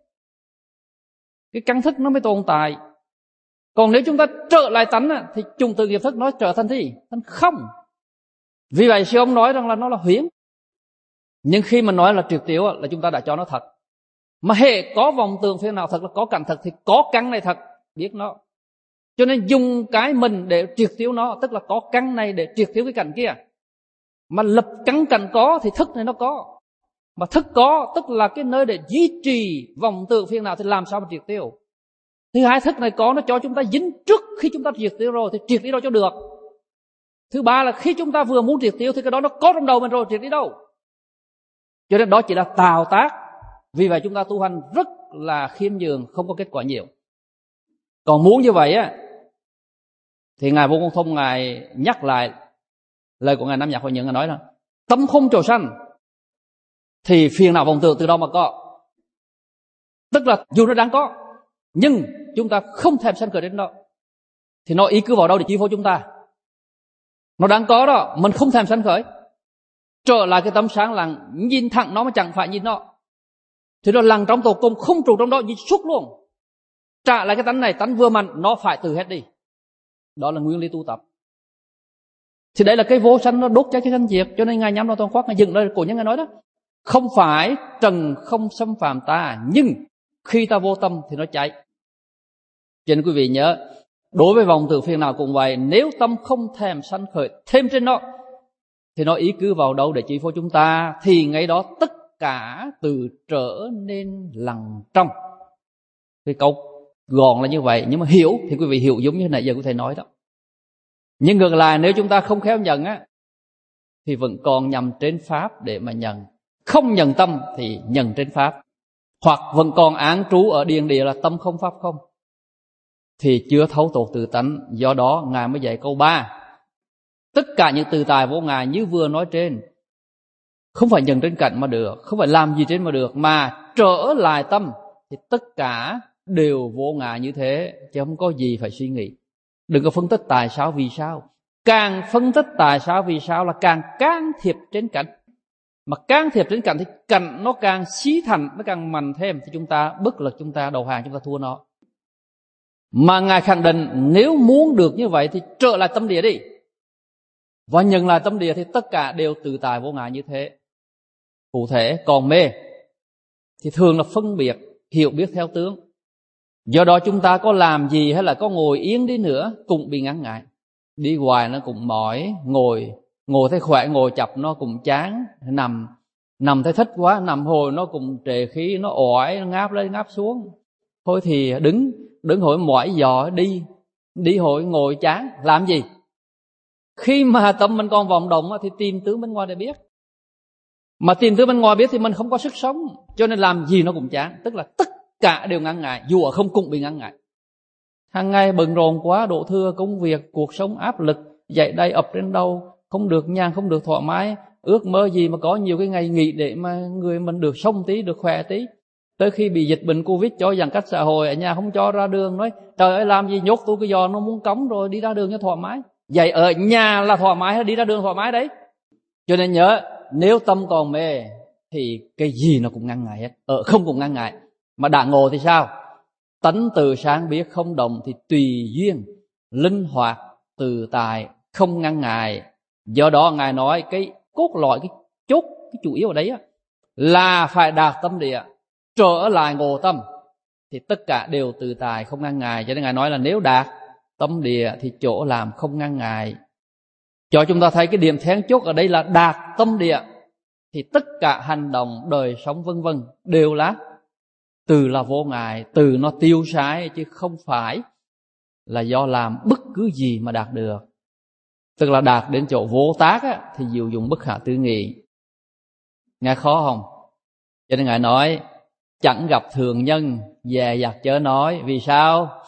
cái căn thức nó mới tồn tại. Còn nếu chúng ta trở lại tánh thì chủng tự nghiệp thức nó trở thành gì? Thành không. Vì vậy sư ông nói rằng là nó là huyễn. Nhưng khi mà nói là triệt tiêu là chúng ta đã cho nó thật. Mà hệ có vọng tưởng phiền não thật, là có cảnh thật, thì có căn này thật, biết nó. Cho nên dùng cái mình để triệt tiêu nó, tức là có căn này để triệt tiêu cái cảnh kia. Mà lập căn cảnh có thì thức này nó có. Mà thức có tức là cái nơi để duy trì vọng tưởng phiền não, thì làm sao mà triệt tiêu. Thứ hai, thức này có, nó cho chúng ta dính trước khi chúng ta triệt tiêu rồi, thì triệt đi đâu cho được. Thứ ba là khi chúng ta vừa muốn triệt tiêu thì cái đó nó có trong đầu mình rồi, triệt đi đâu. Cho nên đó chỉ là tạo tác. Vì vậy chúng ta tu hành rất là khiêm nhường, không có kết quả nhiều. Còn muốn như vậy á, thì Ngài Vô Ngôn Thông Ngài nhắc lại lời của Ngài Nam Nhạc Hội Nhận, Ngài nói là tâm không trổ sanh thì phiền não vọng tưởng từ đâu mà có. Tức là dù nó đang có, nhưng chúng ta không thèm sanh khởi đến nó, thì nó ý cứ vào đâu để chi phối chúng ta. Nó đang có đó, mình không thèm sanh khởi, trở lại cái tâm sáng lặng, nhìn thẳng nó mà chẳng phải nhìn nó, thì nó lặng trong tổ cùng, không trụ trong đó, nhìn suốt luôn. Trả lại cái tánh này, tánh vừa mạnh, nó phải từ hết đi. Đó là nguyên lý tu tập. Thì đấy là cái vô sanh, nó đốt cháy cái sanh diệt. Cho nên Ngài Nhắm Lo Toàn Khoác Ngài dựng lời cổ nhân Ngài nói đó, không phải trần không xâm phạm ta, nhưng khi ta vô tâm thì nó cháy. Cho nên quý vị nhớ, đối với vọng tưởng phiền não cũng vậy. Nếu tâm không thèm sanh khởi thêm trên nó, thì nó ý cứ vào đâu để chi phối chúng ta, thì ngay đó tất cả từ trở nên lặng trong. Cái câu gọn là như vậy. Nhưng mà hiểu thì quý vị hiểu giống như nãy giờ của thầy nói đó. Nhưng ngược lại, nếu chúng ta không khéo nhận á, thì vẫn còn nhằm trên pháp để mà nhận. Không nhận tâm thì nhận trên pháp. Hoặc vẫn còn án trú ở điền địa là tâm không pháp không, thì chưa thấu tột tự tánh. Do đó Ngài mới dạy câu 3: tất cả những tự tài vô ngại như vừa nói trên, không phải nhận trên cảnh mà được, không phải làm gì trên mà được, mà trở lại tâm thì tất cả đều vô ngại như thế, chứ không có gì phải suy nghĩ. Đừng có phân tích tại sao vì sao. Càng phân tích tại sao vì sao là càng can thiệp trên cảnh. Mà can thiệp trên cảnh thì cảnh nó càng xí thành, nó càng mạnh thêm, thì chúng ta bất lực, chúng ta đầu hàng, chúng ta thua nó. Mà Ngài khẳng định nếu muốn được như vậy thì trở lại tâm địa đi, và nhận lại tâm địa, thì tất cả đều tự tại vô ngại như thế. Cụ thể, còn mê thì thường là phân biệt, hiểu biết theo tướng. Do đó chúng ta có làm gì hay là có ngồi yên đi nữa cũng bị ngán ngại. Đi hoài nó cũng mỏi, ngồi thấy khỏe, ngồi chập nó cũng chán, nằm thấy thích quá, nằm hồi nó cũng trề khí, nó oải, nó ngáp lên ngáp xuống. Thôi thì đứng hồi mỏi giò, đi hồi ngồi chán, làm gì? Khi mà tâm mình còn vọng động thì tìm tướng bên ngoài để biết. Mà tìm tướng bên ngoài biết thì mình không có sức sống, cho nên làm gì nó cũng chán. Tức là tất cả đều ngăn ngại, dù ở không cũng bị ngăn ngại. Hàng ngày bận rộn quá, đổ thừa công việc, cuộc sống áp lực, dậy đây ập đến đâu, không được nhàn, không được thoải mái. Ước mơ gì mà có nhiều cái ngày nghỉ để mà người mình được sống tí, được khỏe tí. Tới khi bị dịch bệnh Covid cho giãn cách xã hội, ở nhà không cho ra đường, nói trời ơi làm gì nhốt tôi cái giò nó muốn cống rồi, đi ra đường cho thoải mái. Vậy ở nhà là thoải mái hay đi ra đường thoải mái đấy? Cho nên nhớ, nếu tâm còn mê thì cái gì nó cũng ngăn ngại hết, ở không cũng ngăn ngại. Mà đã ngộ thì sao? Tánh từ sáng biết không động thì tùy duyên, linh hoạt, tự tại, không ngăn ngại. Do đó Ngài nói cái cốt lõi, cái chốt, cái chủ yếu ở đấy á, là phải đạt tâm địa, trở lại ngộ tâm, thì tất cả đều tự tại, không ngăn ngại. Cho nên Ngài nói là nếu đạt tâm địa thì chỗ làm không ngăn ngại. Cho chúng ta thấy cái điểm then chốt ở đây là đạt tâm địa, thì tất cả hành động, đời sống vân vân đều là từ là vô ngại, từ nó tiêu sái, chứ không phải là do làm bất cứ gì mà đạt được. Tức là đạt đến chỗ vô tác á, thì diệu dụng bất khả tư nghị. Nghe khó không? Cho nên Ngài nói chẳng gặp thường nhân, dè dặt chớ nói. Vì sao?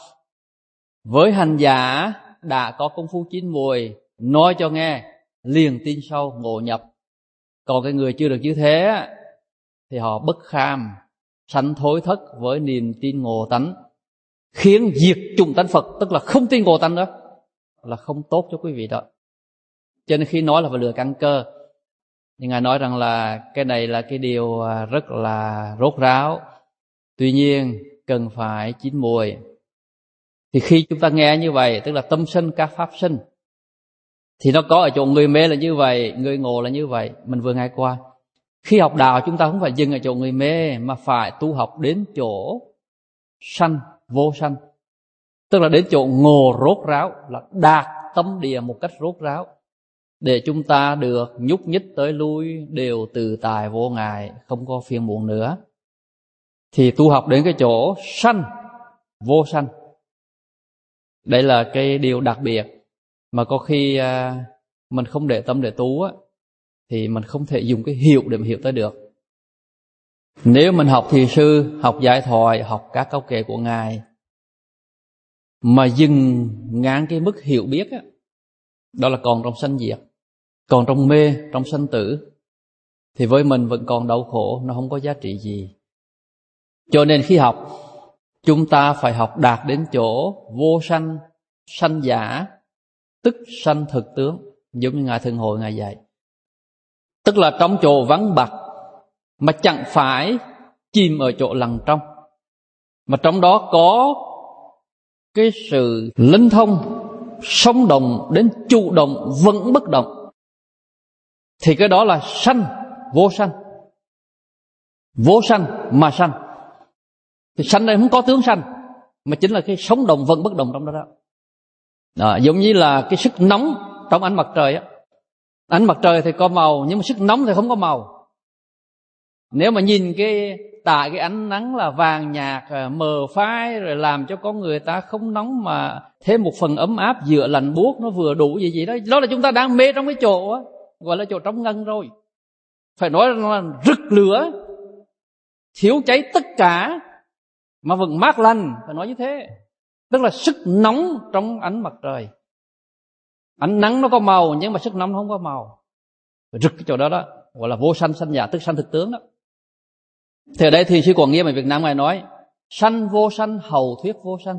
Với hành giả đã có công phu chín mùi, nói cho nghe, liền tin sâu, ngộ nhập. Còn cái người chưa được như thế thì họ bất kham, sanh thối thất với niềm tin ngộ tánh, khiến diệt chủng tánh Phật, tức là không tin ngộ tánh đó, là không tốt cho quý vị đó. Cho nên khi nói là phải lựa căn cơ. Nhưng Ngài nói rằng là cái này là cái điều rất là rốt ráo, tuy nhiên cần phải chín mùi. Thì khi chúng ta nghe như vậy, tức là tâm sinh các pháp sinh, thì nó có ở chỗ người mê là như vậy, người ngộ là như vậy, mình vừa nghe qua. Khi học đạo chúng ta không phải dừng ở chỗ người mê, mà phải tu học đến chỗ sanh vô sanh. Tức là đến chỗ ngộ rốt ráo, là đạt tâm địa một cách rốt ráo, để chúng ta được nhúc nhích tới lui đều tự tại vô ngại, không có phiền muộn nữa. Thì tu học đến cái chỗ sanh vô sanh. Đây là cái điều đặc biệt mà có khi mình không để tâm để tu á, thì mình không thể dùng cái hiểu để mà hiểu tới được. Nếu mình học thiền sư, học giải thoại, học các câu kệ của Ngài mà dừng ngang cái mức hiểu biết á, đó là còn trong sanh diệt, còn trong mê, trong sanh tử, thì với mình vẫn còn đau khổ, nó không có giá trị gì. Cho nên khi học, chúng ta phải học đạt đến chỗ vô sanh, sanh giả, tức sanh thực tướng, giống như Ngài Thường Hội Ngài dạy. Tức là trong chỗ vắng bặt, mà chẳng phải chìm ở chỗ lặng trong, mà trong đó có cái sự linh thông, sống động đến chủ động, vẫn bất động, thì cái đó là sanh vô sanh. Vô sanh mà sanh, thì sanh đây không có tướng sanh, mà chính là cái sống động vẫn bất động trong đó đó. Giống như là cái sức nóng trong ánh mặt trời á. Ánh mặt trời thì có màu, nhưng mà sức nóng thì không có màu. Nếu mà nhìn tại cái ánh nắng là vàng nhạt, mờ phai, rồi làm cho con người ta không nóng, mà thêm một phần ấm áp giữa lạnh buốt, nó vừa đủ gì đó. Đó là chúng ta đang mê trong cái chỗ á, gọi là chỗ trong ngân rồi. Phải nói là rực lửa, thiếu cháy tất cả mà vẫn mát lành, phải nói như thế. Tức là sức nóng trong ánh mặt trời. Ánh nắng nó có màu, nhưng mà sức nóng nó không có màu. Rực cái chỗ đó đó, gọi là vô sanh sanh giả, tức sanh thực tướng đó. Thì ở đây thì sư Quảng Nghiêm ở Việt Nam Ngài nói sanh vô sanh, hầu thuyết vô sanh,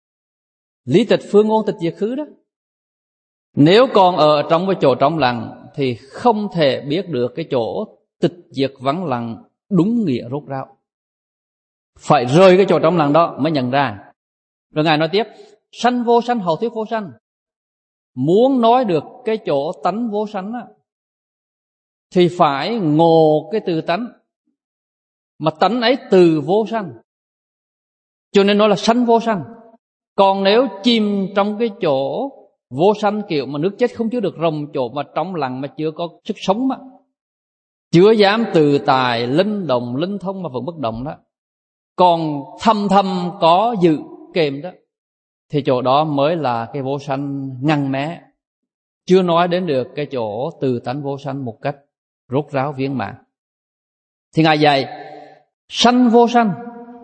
lý tịch phương ngôn tịch diệt khứ đó. Nếu còn ở trong cái chỗ trong lặng thì không thể biết được cái chỗ tịch diệt vắng lặng đúng nghĩa rốt ráo. Phải rời cái chỗ trong lặng đó mới nhận ra. Rồi Ngài nói tiếp, sanh vô sanh, hầu thuyết vô sanh. Muốn nói được cái chỗ tánh vô sanh á, thì phải ngộ cái từ tánh, mà tánh ấy từ vô sanh, cho nên nó là sanh vô sanh. Còn nếu chìm trong cái chỗ vô sanh kiểu mà nước chết không chứa được rồng, chỗ mà trong lặng mà chưa có sức sống á, chưa dám từ tài linh động linh thông mà vẫn bất động đó, còn thầm thầm có dự kèm đó, thì chỗ đó mới là cái vô sanh ngăn mé, chưa nói đến được cái chỗ từ tánh vô sanh một cách rốt ráo viên mãn. Thì Ngài dạy sanh vô sanh,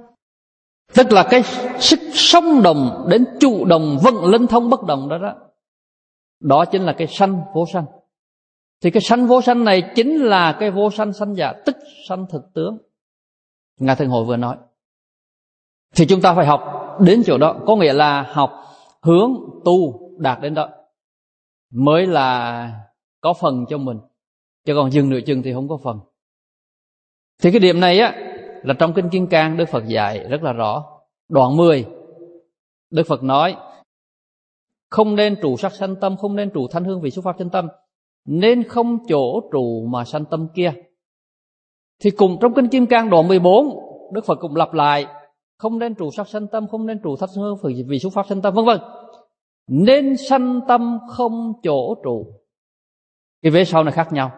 tức là cái sức sống động đến chủ động vận linh thông bất động đó đó. Đó chính là cái sanh vô sanh. Thì cái sanh vô sanh này chính là cái vô sanh sanh giả, tức sanh thực tướng Ngài Thường Hội vừa nói. Thì chúng ta phải học đến chỗ đó, có nghĩa là học hướng tu đạt đến đó mới là có phần cho mình, chứ còn dừng nửa chừng thì không có phần. Thì cái điểm này á là trong Kinh Kim Cang Đức Phật dạy rất là rõ. Đoạn 10 Đức Phật nói không nên trụ sắc sanh tâm, không nên trụ thanh hương vị xuất phát trên tâm, nên không chỗ trụ mà sanh tâm kia. Thì cùng trong Kinh Kim Cang đoạn 14 Đức Phật cũng lặp lại không nên trụ sắc sanh tâm, không nên trụ thanh hương vị xuất phát trên tâm, vân vân. Nên sanh tâm không chỗ trụ. Cái vế sau này khác nhau.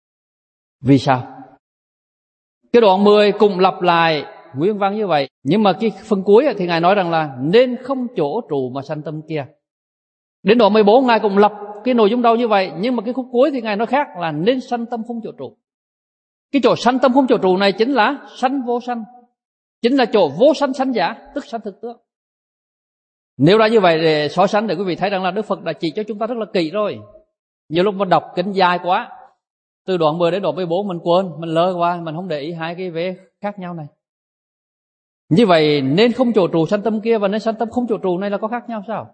Vì sao? Cái đoạn 10 cùng lặp lại nguyên văn như vậy, nhưng mà cái phần cuối thì Ngài nói rằng là nên không chỗ trụ mà sanh tâm kia. Đến đoạn 14 Ngài cũng lặp cái nội dung đâu như vậy, nhưng mà cái khúc cuối thì Ngài nói khác, là nên sanh tâm không chỗ trụ. Cái chỗ sanh tâm không chỗ trụ này chính là sanh vô sanh, chính là chỗ vô sanh sanh giả, tức sanh thực tướng. Nếu đã như vậy để so sánh, để quý vị thấy rằng là Đức Phật đã chỉ cho chúng ta rất là kỹ rồi. Nhiều lúc mình đọc kinh dài quá, từ đoạn 10 đến đoạn 14 mình quên, mình lơ qua, mình không để ý hai cái vế khác nhau này. Như vậy nên không chỗ trụ sanh tâm kia và nên sanh tâm không chỗ trụ này là có khác nhau sao?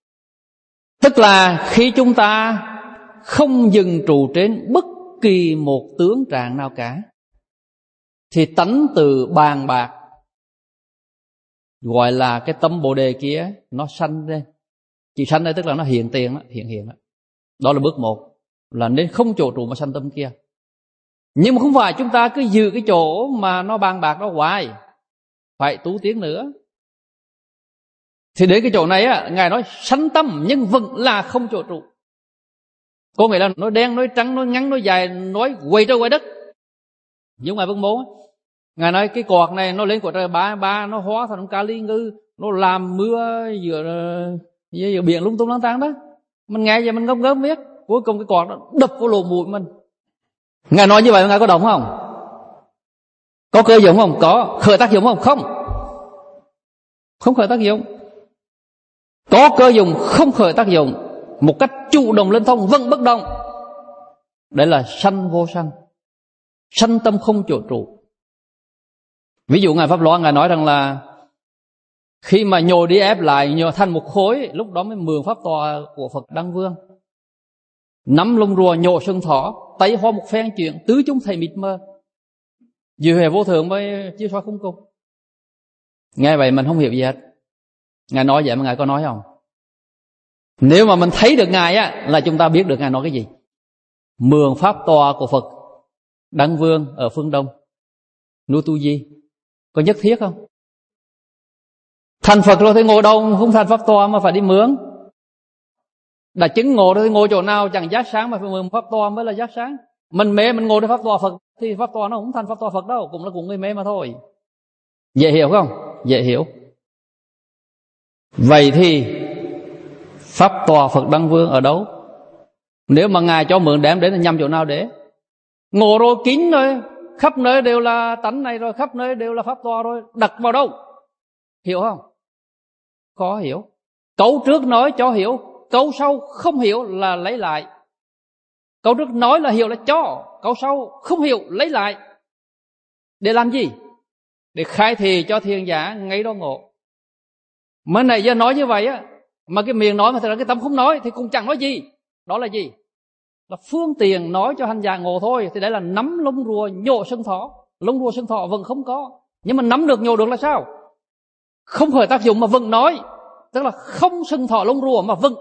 Tức là khi chúng ta không dừng trụ trên bất kỳ một tướng trạng nào cả, thì tánh từ bàn bạc, gọi là cái tâm Bồ Đề kia, nó sanh lên. Chỉ sanh đây tức là nó hiện tiền đó, hiện đó. Đó là bước 1, là nên không chỗ trụ mà sanh tâm kia. Nhưng mà không phải chúng ta cứ giữ cái chỗ mà nó bàn bạc đó hoài, phải tu tiến nữa. Thì đến cái chỗ này á, Ngài nói sanh tâm nhưng vẫn là không chỗ trụ. Có nghĩa là nói đen, nói trắng, nói ngắn, nói dài, nói quay trời quay đất. Nhưng Ngài vẫn muốn. Ngài nói cái quạt này nó lên của trời ba nó hóa thành cá ly ngư, nó làm mưa giữa biển lung tung lang tang đó. Mình nghe vậy mình ngốc ngớm biết. Cuối cùng cái quạt nó đập vào lỗ mũi mình. Ngài nói như vậy Ngài có động không? Có cơ dụng không? Có. Khởi tác dụng không? Không. Không khởi tác dụng. Có cơ dụng không khởi tác dụng, một cách chủ động lên thông vẫn bất động. Đấy là sanh vô sanh, sanh tâm không chỗ trụ. Ví dụ Ngài Pháp Loan Ngài nói rằng là khi mà nhồi đi ép lại nhồi thành một khối, lúc đó mới mượn pháp tòa của Phật Đăng Vương. Nắm lông rùa nhổ sừng thỏ, tay hoa một phen chuyện tứ chúng thầy mịt mơ. Diệu huệ vô thượng mới chiếu soi không cùng. Nghe vậy mình không hiểu gì hết. Ngài nói vậy mà Ngài có nói không? Nếu mà mình thấy được Ngài á, là chúng ta biết được Ngài nói cái gì. Mượn pháp tòa của Phật Đăng Vương ở phương Đông, Nu Tu Di, có nhất thiết không? Thành Phật rồi thì ngồi đâu không thành pháp tòa mà phải đi mướn. Đã chứng ngộ rồi thì ngồi chỗ nào chẳng giác sáng mà phải mượn pháp tòa mới là giác sáng. Mình mê mình ngồi trên pháp tòa Phật thì pháp tòa nó không thành pháp tòa Phật đâu, cũng là của người mê mà thôi. Dễ hiểu không? Dễ hiểu. Vậy thì pháp tòa Phật Đăng Vương ở đâu? Nếu mà Ngài cho mượn đem đến là nhằm chỗ nào để? Ngộ rồi kín rồi, khắp nơi đều là tánh này rồi, khắp nơi đều là pháp tòa rồi, đặt vào đâu? Hiểu không? Khó hiểu. Câu trước nói cho hiểu, câu sau không hiểu là lấy lại. Câu trước nói là hiểu là cho, câu sau không hiểu lấy lại. Để làm gì? Để khai thị cho thiền giả ngay đó ngộ. Mà này giờ nói như vậy á, mà cái miệng nói mà thật ra cái tâm không nói thì cũng chẳng nói gì. Đó là gì? Là phương tiện nói cho hành giả ngộ thôi. Thì đấy là nắm lông rùa nhổ sừng thỏ. Lông rùa sừng thỏ vẫn không có, nhưng mà nắm được nhổ được là sao? Không khởi tác dụng mà vẫn nói. Tức là không sừng thỏ lông rùa mà vẫn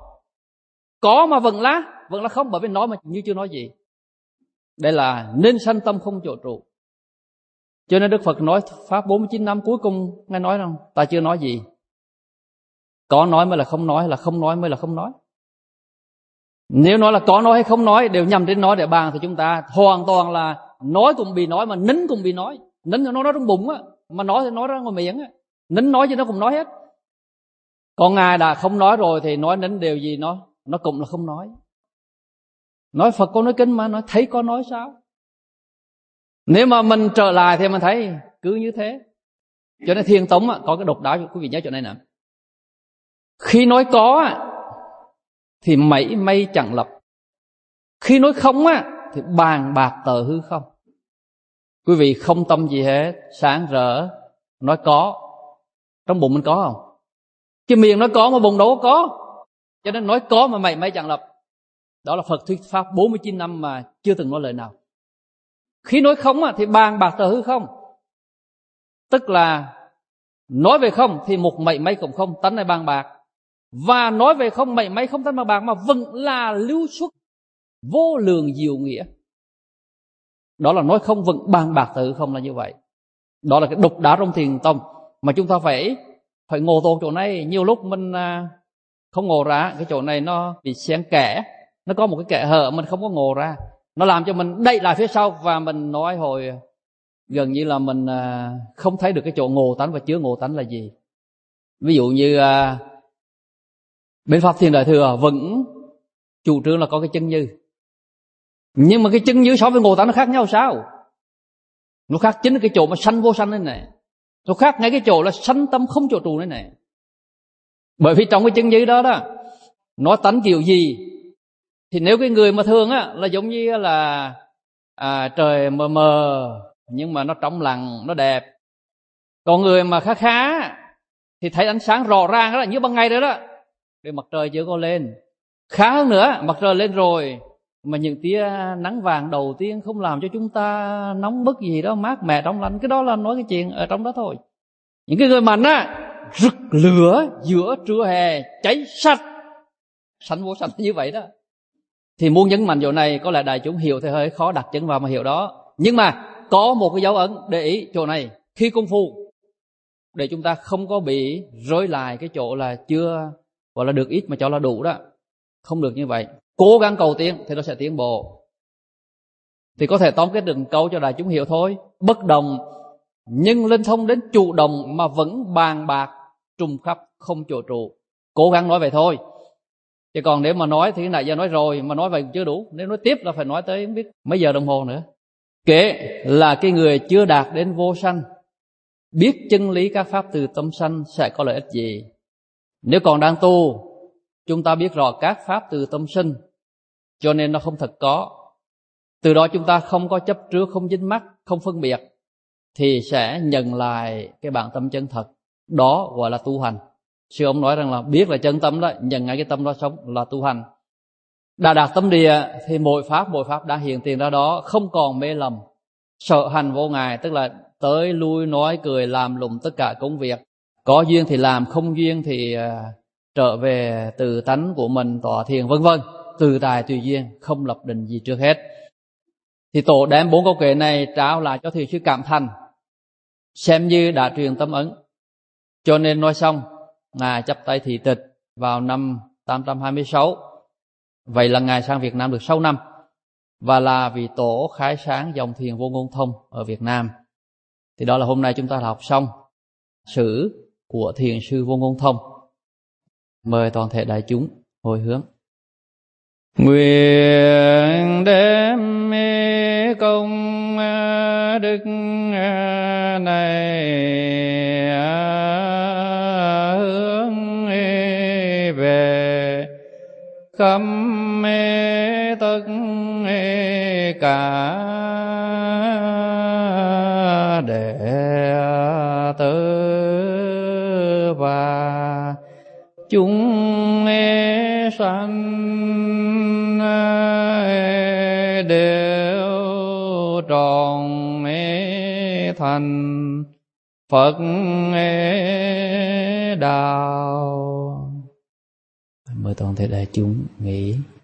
có mà vẫn là không, bởi vì nói mà như chưa nói gì. Đây là nên sanh tâm không chỗ trụ. Cho nên Đức Phật nói Pháp 49 năm cuối cùng Ngài nói rằng ta chưa nói gì. Có nói mới là không nói, là không nói mới là không nói. Nếu nói là có nói hay không nói đều nhằm đến nói để bàn, thì chúng ta hoàn toàn là nói cũng bị nói, mà nín cũng bị nói. Nín nó nói trong bụng á, mà nói thì nói ra ngoài miệng á. Nín nói chứ nó cũng nói hết. Còn Ngài đã không nói rồi thì nói nín điều gì nó cũng là không nói. Nói Phật có nói kinh mà, nói thấy có nói sao? Nếu mà mình trở lại thì mình thấy cứ như thế. Cho nên Thiền Tông có cái độc đáo, quý vị nhớ chỗ này nè. Khi nói có thì mảy may chẳng lập. Khi nói không thì bàn bạc tờ hư không. Quý vị không tâm gì hết, sáng rỡ nói có, trong bụng mình có không? Cái miệng nói có mà bụng đâu có. Cho nên nói có mà mảy may chẳng lập. Đó là Phật thuyết Pháp 49 năm mà chưa từng nói lời nào. Khi nói không thì bàn bạc tờ hư không. Tức là nói về không thì một mảy may cũng không, tánh này bàn bạc. Và nói về không mảy may không tánh bàn bạc mà vẫn là lưu xuất vô lượng diệu nghĩa. Đó là nói không vẫn bàn bạc tờ hư không là như vậy. Đó là cái độc đáo trong Thiền Tông mà chúng ta phải ngộ tột chỗ này. Nhiều lúc mình không ngộ ra, cái chỗ này nó bị xen kẽ, nó có một cái kẽ hở mình không có ngộ ra, nó làm cho mình đẩy lại phía sau, và mình nói hồi gần như là mình không thấy được cái chỗ ngộ tánh và chứa ngộ tánh là gì. Ví dụ như bên Pháp Thiền Đại Thừa vẫn chủ trương là có cái chân như, nhưng mà cái chân như so với ngộ tánh nó khác nhau sao? Nó khác chính là cái chỗ mà sanh vô sanh đây này, nó khác ngay cái chỗ là sanh tâm không chỗ trụ đây này. Bởi vì trong cái chân như đó nó tánh kiểu gì thì nếu cái người mà thường là giống như là trời mờ mờ nhưng mà nó trong lặng, nó đẹp. Còn người mà khá thì thấy ánh sáng rõ ràng đó, như ban ngày rồi đó. Để mặt trời chưa có lên. Khá hơn nữa, mặt trời lên rồi mà những tia nắng vàng đầu tiên không làm cho chúng ta nóng bức gì đó, mát mẻ trong lành. Cái đó là nói cái chuyện ở trong đó thôi. Những cái người mạnh rực lửa giữa trưa hè cháy sạch, sanh vô sanh như vậy đó. Thì muốn nhấn mạnh chỗ này, có lẽ đại chúng hiểu thì hơi khó đặt chân vào mà hiểu đó. Nhưng mà có một cái dấu ấn để ý chỗ này. Khi công phu, để chúng ta không có bị rối lại cái chỗ là chưa, gọi là được ít mà cho là đủ đó. Không được như vậy. Cố gắng cầu tiến thì nó sẽ tiến bộ. Thì có thể tóm kết được câu cho đại chúng hiểu thôi. Bất đồng nhưng linh thông đến chủ động mà vẫn bàn bạc trùng khắp không chỗ trụ. Cố gắng nói vậy thôi. Chứ còn nếu mà nói thì nãy giờ nói rồi, mà nói vậy chưa đủ. Nếu nói tiếp là phải nói tới không biết mấy giờ đồng hồ nữa. Kể là cái người chưa đạt đến vô sanh, biết chân lý các pháp từ tâm sanh sẽ có lợi ích gì? Nếu còn đang tu, chúng ta biết rõ các pháp từ tâm sinh, cho nên nó không thật có. Từ đó chúng ta không có chấp trước, không dính mắc, không phân biệt, thì sẽ nhận lại cái bản tâm chân thật. Đó gọi là tu hành. Sư ông nói rằng là biết là chân tâm đó, nhận ngay cái tâm đó sống là tu hành. Đã đạt tâm địa thì mỗi pháp đã hiện tiền ra đó, không còn mê lầm, sợ hành vô ngại, tức là tới lui nói cười làm lụng tất cả công việc. Có duyên thì làm, không duyên thì trở về từ tánh của mình, tọa thiền vân vân, từ tài tùy duyên, không lập định gì trước hết. Thì tổ đem 4 câu kệ này trao lại cho thiền sư Cảm Thành, xem như đã truyền tâm ấn. Cho nên nói xong, Ngài chắp tay thị tịch vào năm 826. Vậy là Ngài sang Việt Nam được 6 năm, và là vị tổ khai sáng dòng thiền Vô Ngôn Thông ở Việt Nam. Thì đó là hôm nay chúng ta học xong sử của thiền sư Vô Ngôn Thông. Mời toàn thể đại chúng hồi hướng. Nguyện đem công đức này hướng về khắp tất cả đệ tử và chúng sanh đều tròn thành Phật đạo. Mời toàn thể đại chúng nghỉ.